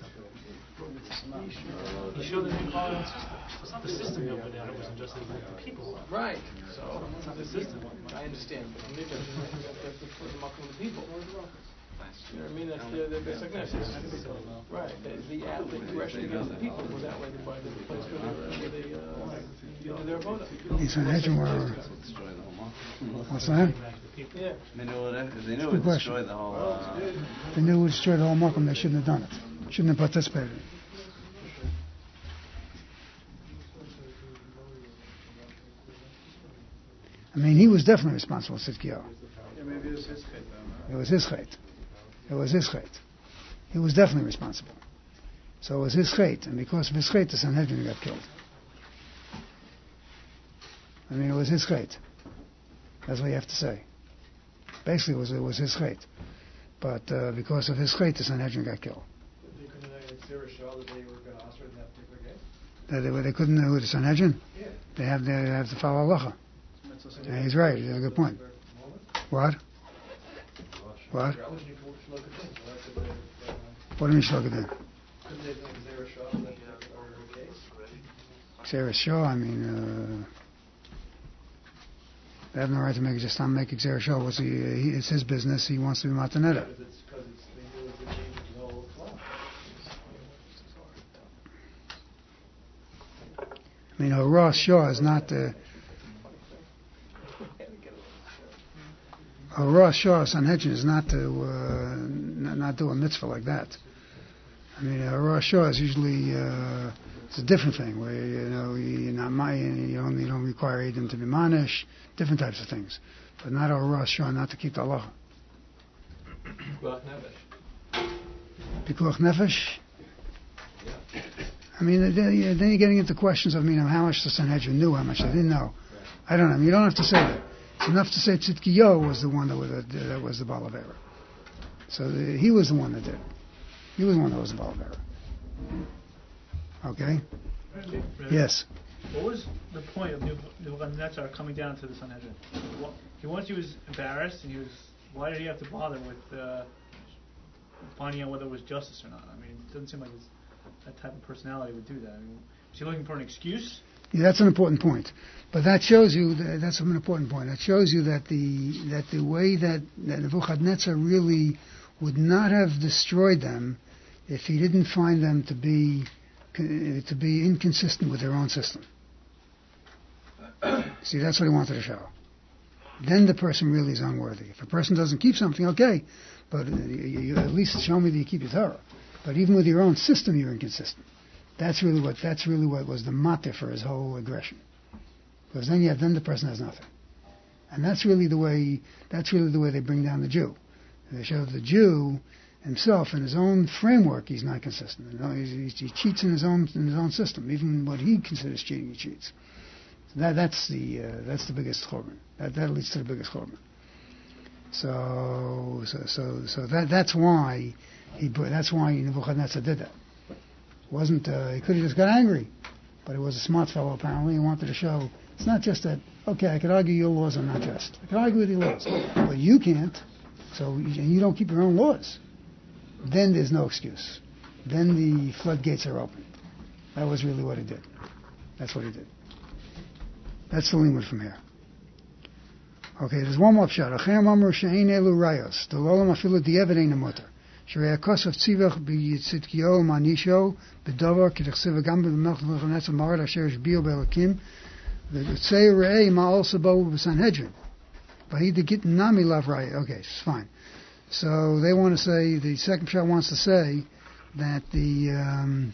He He showed that they didn't follow their own system. It's not the system that went down, it wasn't just the people. Right. So It's not the system. I understand, but the Mikdash is that's the for the Makom of the people. You know what I mean? That's the the basic message. Right. The the, act- the aggression against the people was outweighed by the place where they were, where they uh, you know, their vote. The Sanhedrin were... Destroy the whole mall. What's that? Yeah. They knew it, if they That's knew a it good would question. destroy the whole, uh, They knew it would destroy the whole Malcolm, they shouldn't have done it. Shouldn't have participated. I mean, he was definitely responsible for Tzidkiyahu. Yeah, maybe it was his case, though, It was his chait. It was his chait. He was definitely responsible. So it was his chait, and because of his chait, the Sanhedrin got killed. I mean, it was his chait. That's what you have to say. Basically, it was, it was his chait. But uh, because of his chait, the Sanhedrin got killed. They couldn't uh, show that they were going to answer in that particular case? That they, they couldn't know who the Sanhedrin? Yeah. They have, they have to follow halacha. Yeah, he's right. He's a good point. What? What? What do you mean shloka din? Couldn't they do Xera Shaw in that particular case? Xera Shaw, I mean, uh, they have no right to make just not make Xera Shaw. What's he, he, it's his business. He wants to be mataneda. Because it's, because it's, they knew it was the change of the whole law. I mean, a Rosh Shaw is not the... A Rosh Shaw Sanhedrin is not to uh, not, not do a mitzvah like that. I mean, a Rosh Shaw is usually uh, it's a different thing where you know you're not you don't you don't require Edom to be manish, different types of things, but not a Rosh Shaw not to keep the halacha. Pikuach nefesh. Pikuach nefesh. I mean, then you're getting into questions of, I mean, how much the Sanhedrin knew, how much they didn't know. I don't know. I mean, you don't have to say that. It's enough to say Tzidkiyahu was the one that was the, that was the Baal of Erah. So the, he was the one that did. He was the one that was the Baal of Erah. Okay? Yes. What was the point of Nebuchadnezzar coming down to the Sanhedrin? What, he once he was embarrassed, and he was. Why did he have to bother with uh, finding out whether it was justice or not? I mean, it doesn't seem like it's, that type of personality would do that. I mean, is he looking for an excuse? Yeah, that's an important point. But that shows you that, that's an important point. That shows you that the that the way that, that Nebuchadnezzar really would not have destroyed them if he didn't find them to be to be inconsistent with their own system. See, that's what he wanted to show. Then the person really is unworthy. If a person doesn't keep something, okay, but you, you at least show me that you keep your Torah. But even with your own system, you're inconsistent. That's really what that's really what was the matter for his whole aggression. Because then you have, then the person has nothing, and that's really the way that's really the way they bring down the Jew. They show the Jew himself in his own framework he's not consistent. You know, he, he cheats in his own in his own system. Even what he considers cheating, he cheats. So that that's the uh, that's the biggest churban. That that leads to the biggest churban. So so so so that that's why he that's why Nebuchadnezzar did that. It wasn't uh, he could have just got angry, but he was a smart fellow apparently. He wanted to show it's not just that. Okay, I could argue your laws are not just. I could argue with your laws, but you can't. So and you don't keep your own laws. Then there's no excuse. Then the floodgates are open. That was really what he did. That's what he did. That's the limud from here. Okay, there's one more pshat. Achem amru she'ein elu rayos. Delolam afilu di'eved ein amuter. Shrei kosov tzivach b'yitzitkiyo manisho b'dovar k'techsev gam b'melch v'chanetz v'marad asher shbiyo b'elakim v'tzei re'ei ma also bo b'sanhedrin. V'hi degit nami lav raya. Okay, it's fine. So they want to say, the second pshat wants to say that the um,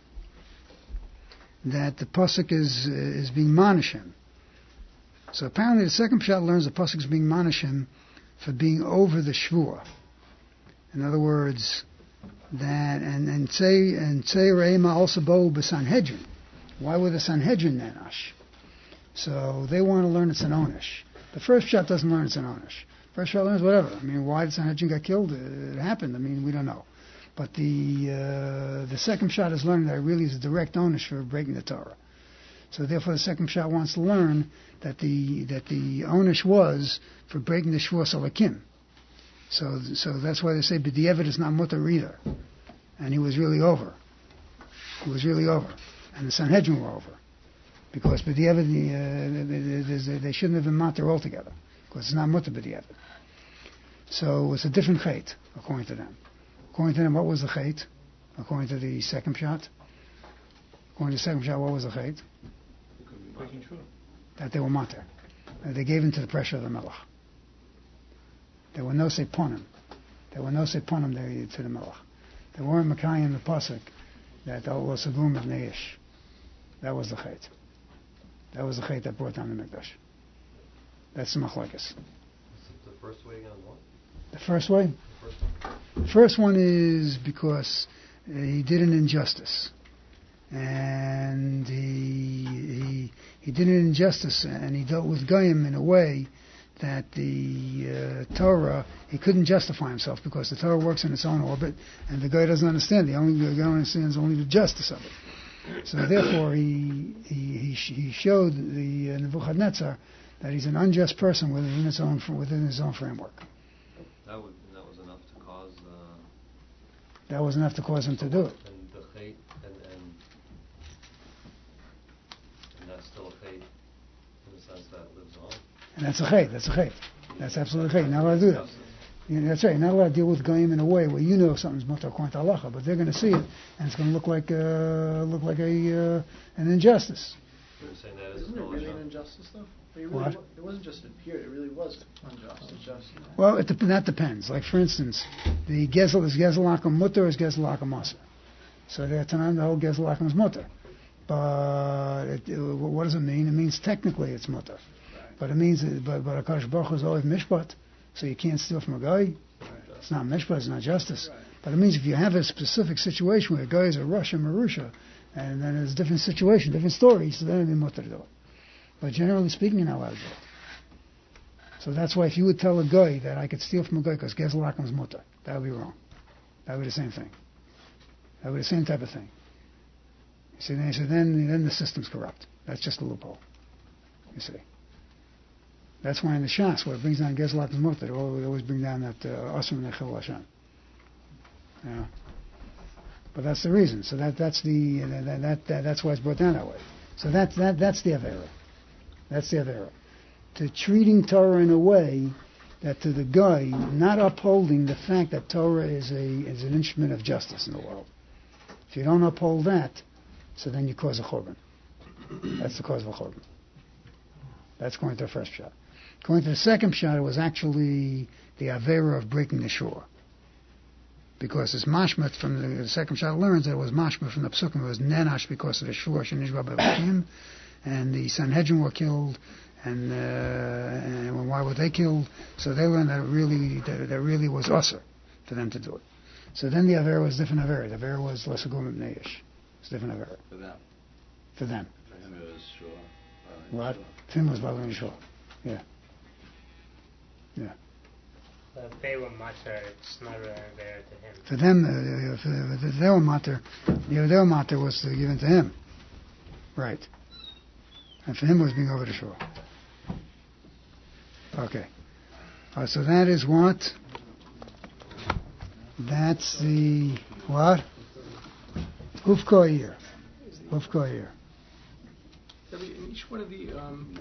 that the pasuk is is being manishim. So apparently the second pshat learns the pasuk is being manishim for being over the shvuah. In other words, that, and and say and say Reima also bo b'Sanhedrin. Why were the Sanhedrin Nenash? So they want to learn it's an Onish. The first shot doesn't learn it's an Onish. First shot learns whatever. I mean, why the Sanhedrin got killed? It happened. I mean, we don't know. But the uh, the second shot is learning that it really is a direct Onish for breaking the Torah. So therefore, the second shot wants to learn that the that the Onish was for breaking the Shvuas Alakim. So so that's why they say B'diavad is not mutter either. And he was really over. He was really over. And the Sanhedrin were over. Because B'diavad, uh, they, they shouldn't have been mutter altogether. Because it's not mutter B'diavad. So it's a different chait, according to them. According to them, what was the chait? According to the second shot? According to the second shot, what was the chait? That they were mater. That they gave in to the pressure of the melech. There were no seponim. There were no seponim there to the melech. There weren't Makai in the pasuk that Allah sagum of neish. That was the chait. That was the chait that brought down the mikdash. That's the machlekes. The first way again, what? The first way? The first one? The first one is because uh, he did an injustice. And he, he he did an injustice, and he dealt with Goyim in a way that the uh, Torah, he couldn't justify himself because the Torah works in its own orbit, and the guy doesn't understand. The only the guy understands only the justice of it. So therefore, he he he, he showed the uh, Nebuchadnezzar that he's an unjust person within its own within his own framework. That would that was enough to cause. Uh, that was enough to cause him to do it. And the hate and, and and that's still a hate in the sense that it lives on. And that's a chait. That's a chait. That's absolutely a chait. You're not allowed to do that. You know, that's right. You're not allowed to deal with goyim in a way where you know something's mutter according to halacha, but they're going to see it, and it's going to look like uh, look like a uh, an injustice. You're saying that is Isn't it really an injustice, though? I mean, it, really What? wa- it wasn't just an appeared. It really was unjust. Unjust. Well, it, dep- that depends. Like for instance, the gezel is gezel mutter or is gezel maser. So there, tonight the whole gezel is mutter. But it, uh, what does it mean? It means technically it's mutter. But it means, but, but HaKadosh Baruch Hu is always mishpat, so you can't steal from a guy. It's not mishpat, it's not justice. But it means if you have a specific situation where a guy is a Russian Marusha, and then it's a different situation, different story, so then it'd be mutter to do it. But generally speaking, you're not allowed to do it. So that's why if you would tell a guy that I could steal from a guy because Gezel Akum is mutter, that would be wrong. That would be the same thing. That would be the same type of thing. You see, then, so then, then the system's corrupt. That's just a loophole. You see. That's why in the Shas, where it brings down Gezel Akum mutter, they always bring down that Asum Nechel Hashem. Yeah. But that's the reason. So that that's the that, that, that that's why it's brought down that way. So that that that's the avera. That's the avera. To treating Torah in a way that to the guy not upholding the fact that Torah is a is an instrument of justice in the world. If you don't uphold that, so then you cause a churban. That's the cause of a churban. That's going to the first shot. Going to the second shot, it was actually the avera of breaking the shore. Because it's mashmat from the, the second shot learns that it was mashmat from the psukim. It was nenash because of the shur shenishba b'vakim, and the Sanhedrin were killed, and, uh, and why were they killed? So they learned that it really that, that really was usher for them to do it. So then the avera was different avera. The avera was lesagum ibneish. It's different avera. For them. For them. For him it was shore. What? For him it was balim shur. Yeah. Yeah. But if they were matter, it's not uh, there to him. For them, uh, for the, the, their matter, the their matter was to given to him. Right. And for him it was being over the shore. Okay. Uh, so that is what? That's the, what? Hufkoir. Hufkoir. In each one of the, um,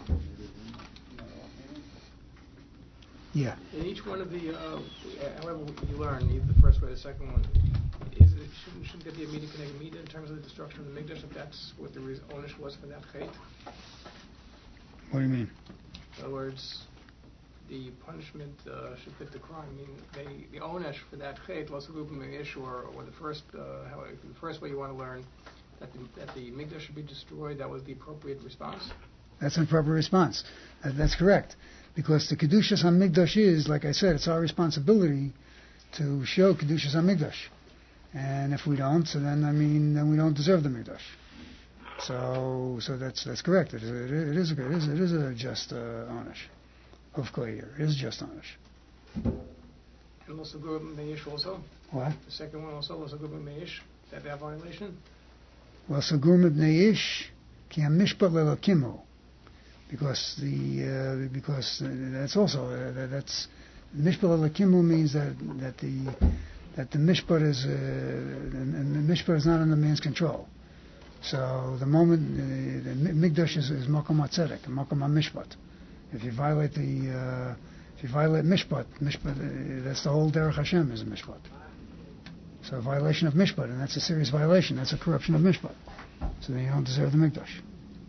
yeah. in each one of the, uh, however you learn, either the first way or the second one, is it, shouldn't, shouldn't there be a media connected media in terms of the destruction of the Mikdash, if that's what the re- ownership was for that chait? What do you mean? In other words, the punishment uh, should fit the crime. I mean, they, the ownership for that chait, was a group of issue, or, or the first, uh, how, the first way you want to learn that the, that the Mikdash should be destroyed, that was the appropriate response? That's an appropriate response. Uh, that's correct. Because the Kedushas HaMikdash is, like I said, it's our responsibility to show Kedushas HaMikdash. And if we don't, so then I mean, then we don't deserve the mikdash. So, so that's that's correct. It is it is it is, it is a just uh, onish. Hufkoi here. It is just onish. And also go meish also. What? The second one also also go meish. That that violation. Well, so gurm ibnei ish ki hamishpat lelakimu, because the uh, because uh, that's also uh, that, that's mishpat lelakimu means that that the that the mishpat is uh, and the mishpat is not under man's control. So the moment uh, the mikdash is, is makom hatzedek, makom hamishpat. If you violate the uh, if you violate mishpat, mishpat uh, that's the whole derech Hashem is a mishpat. So a violation of mishpat, and that's a serious violation. That's a corruption of mishpat. So then you don't deserve the mikdash.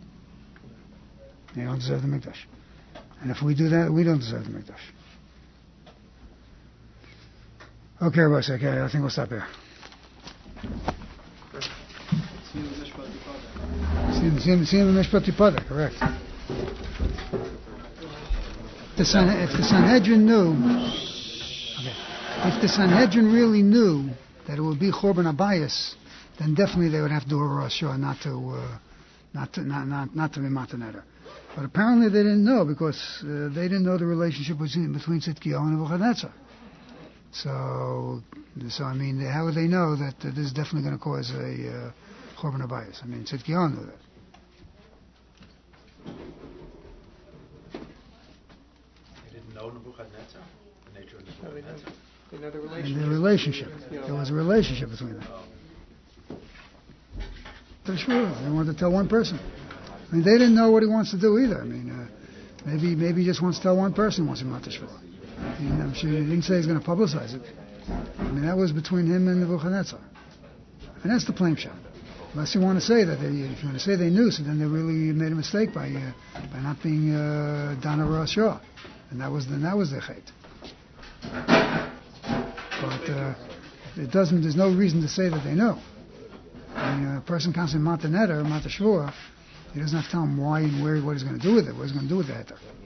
You don't deserve the mikdash. And if we do that, we don't deserve the mikdash. Okay, Rabbi, okay, I think we'll stop here. Siyum mishpat tipada, correct. The San, if the Sanhedrin knew, okay, if the Sanhedrin really knew that it would be Chorban Abayis, then definitely they would have to do a Rosh Hashanah, not to, uh, not to, not, not, not to be Mataneder. But apparently they didn't know, because uh, they didn't know the relationship between, between Tzidkiyahu and Nebuchadnezzar. So, so I mean, how would they know that uh, this is definitely going to cause a uh, Chorban Abayis? I mean, Tzidkiyahu knew that. They didn't know Nebuchadnezzar, the nature of Nebuchadnezzar. You know, the And the relationship. There was a relationship between them. For sure. They wanted to tell one person. I mean, they didn't know what he wants to do either. I mean, uh, maybe maybe he just wants to tell one person he wants him not to shvur. I mean, I'm sure he didn't say he's going to publicize it. I mean, that was between him and Nebuchadnezzar. And that's the plain shot. Unless you want to say that, they, if you want to say they knew, so then they really made a mistake by uh, by not being uh, Dana Rosh Hashanah. And that was the, that was their chait. But uh, it doesn't. There's no reason to say that they know. I mean, a person comes in Mata Neder, Mata Shvua, he doesn't have to tell him why and where, what he's going to do with it, what he's going to do with the heter.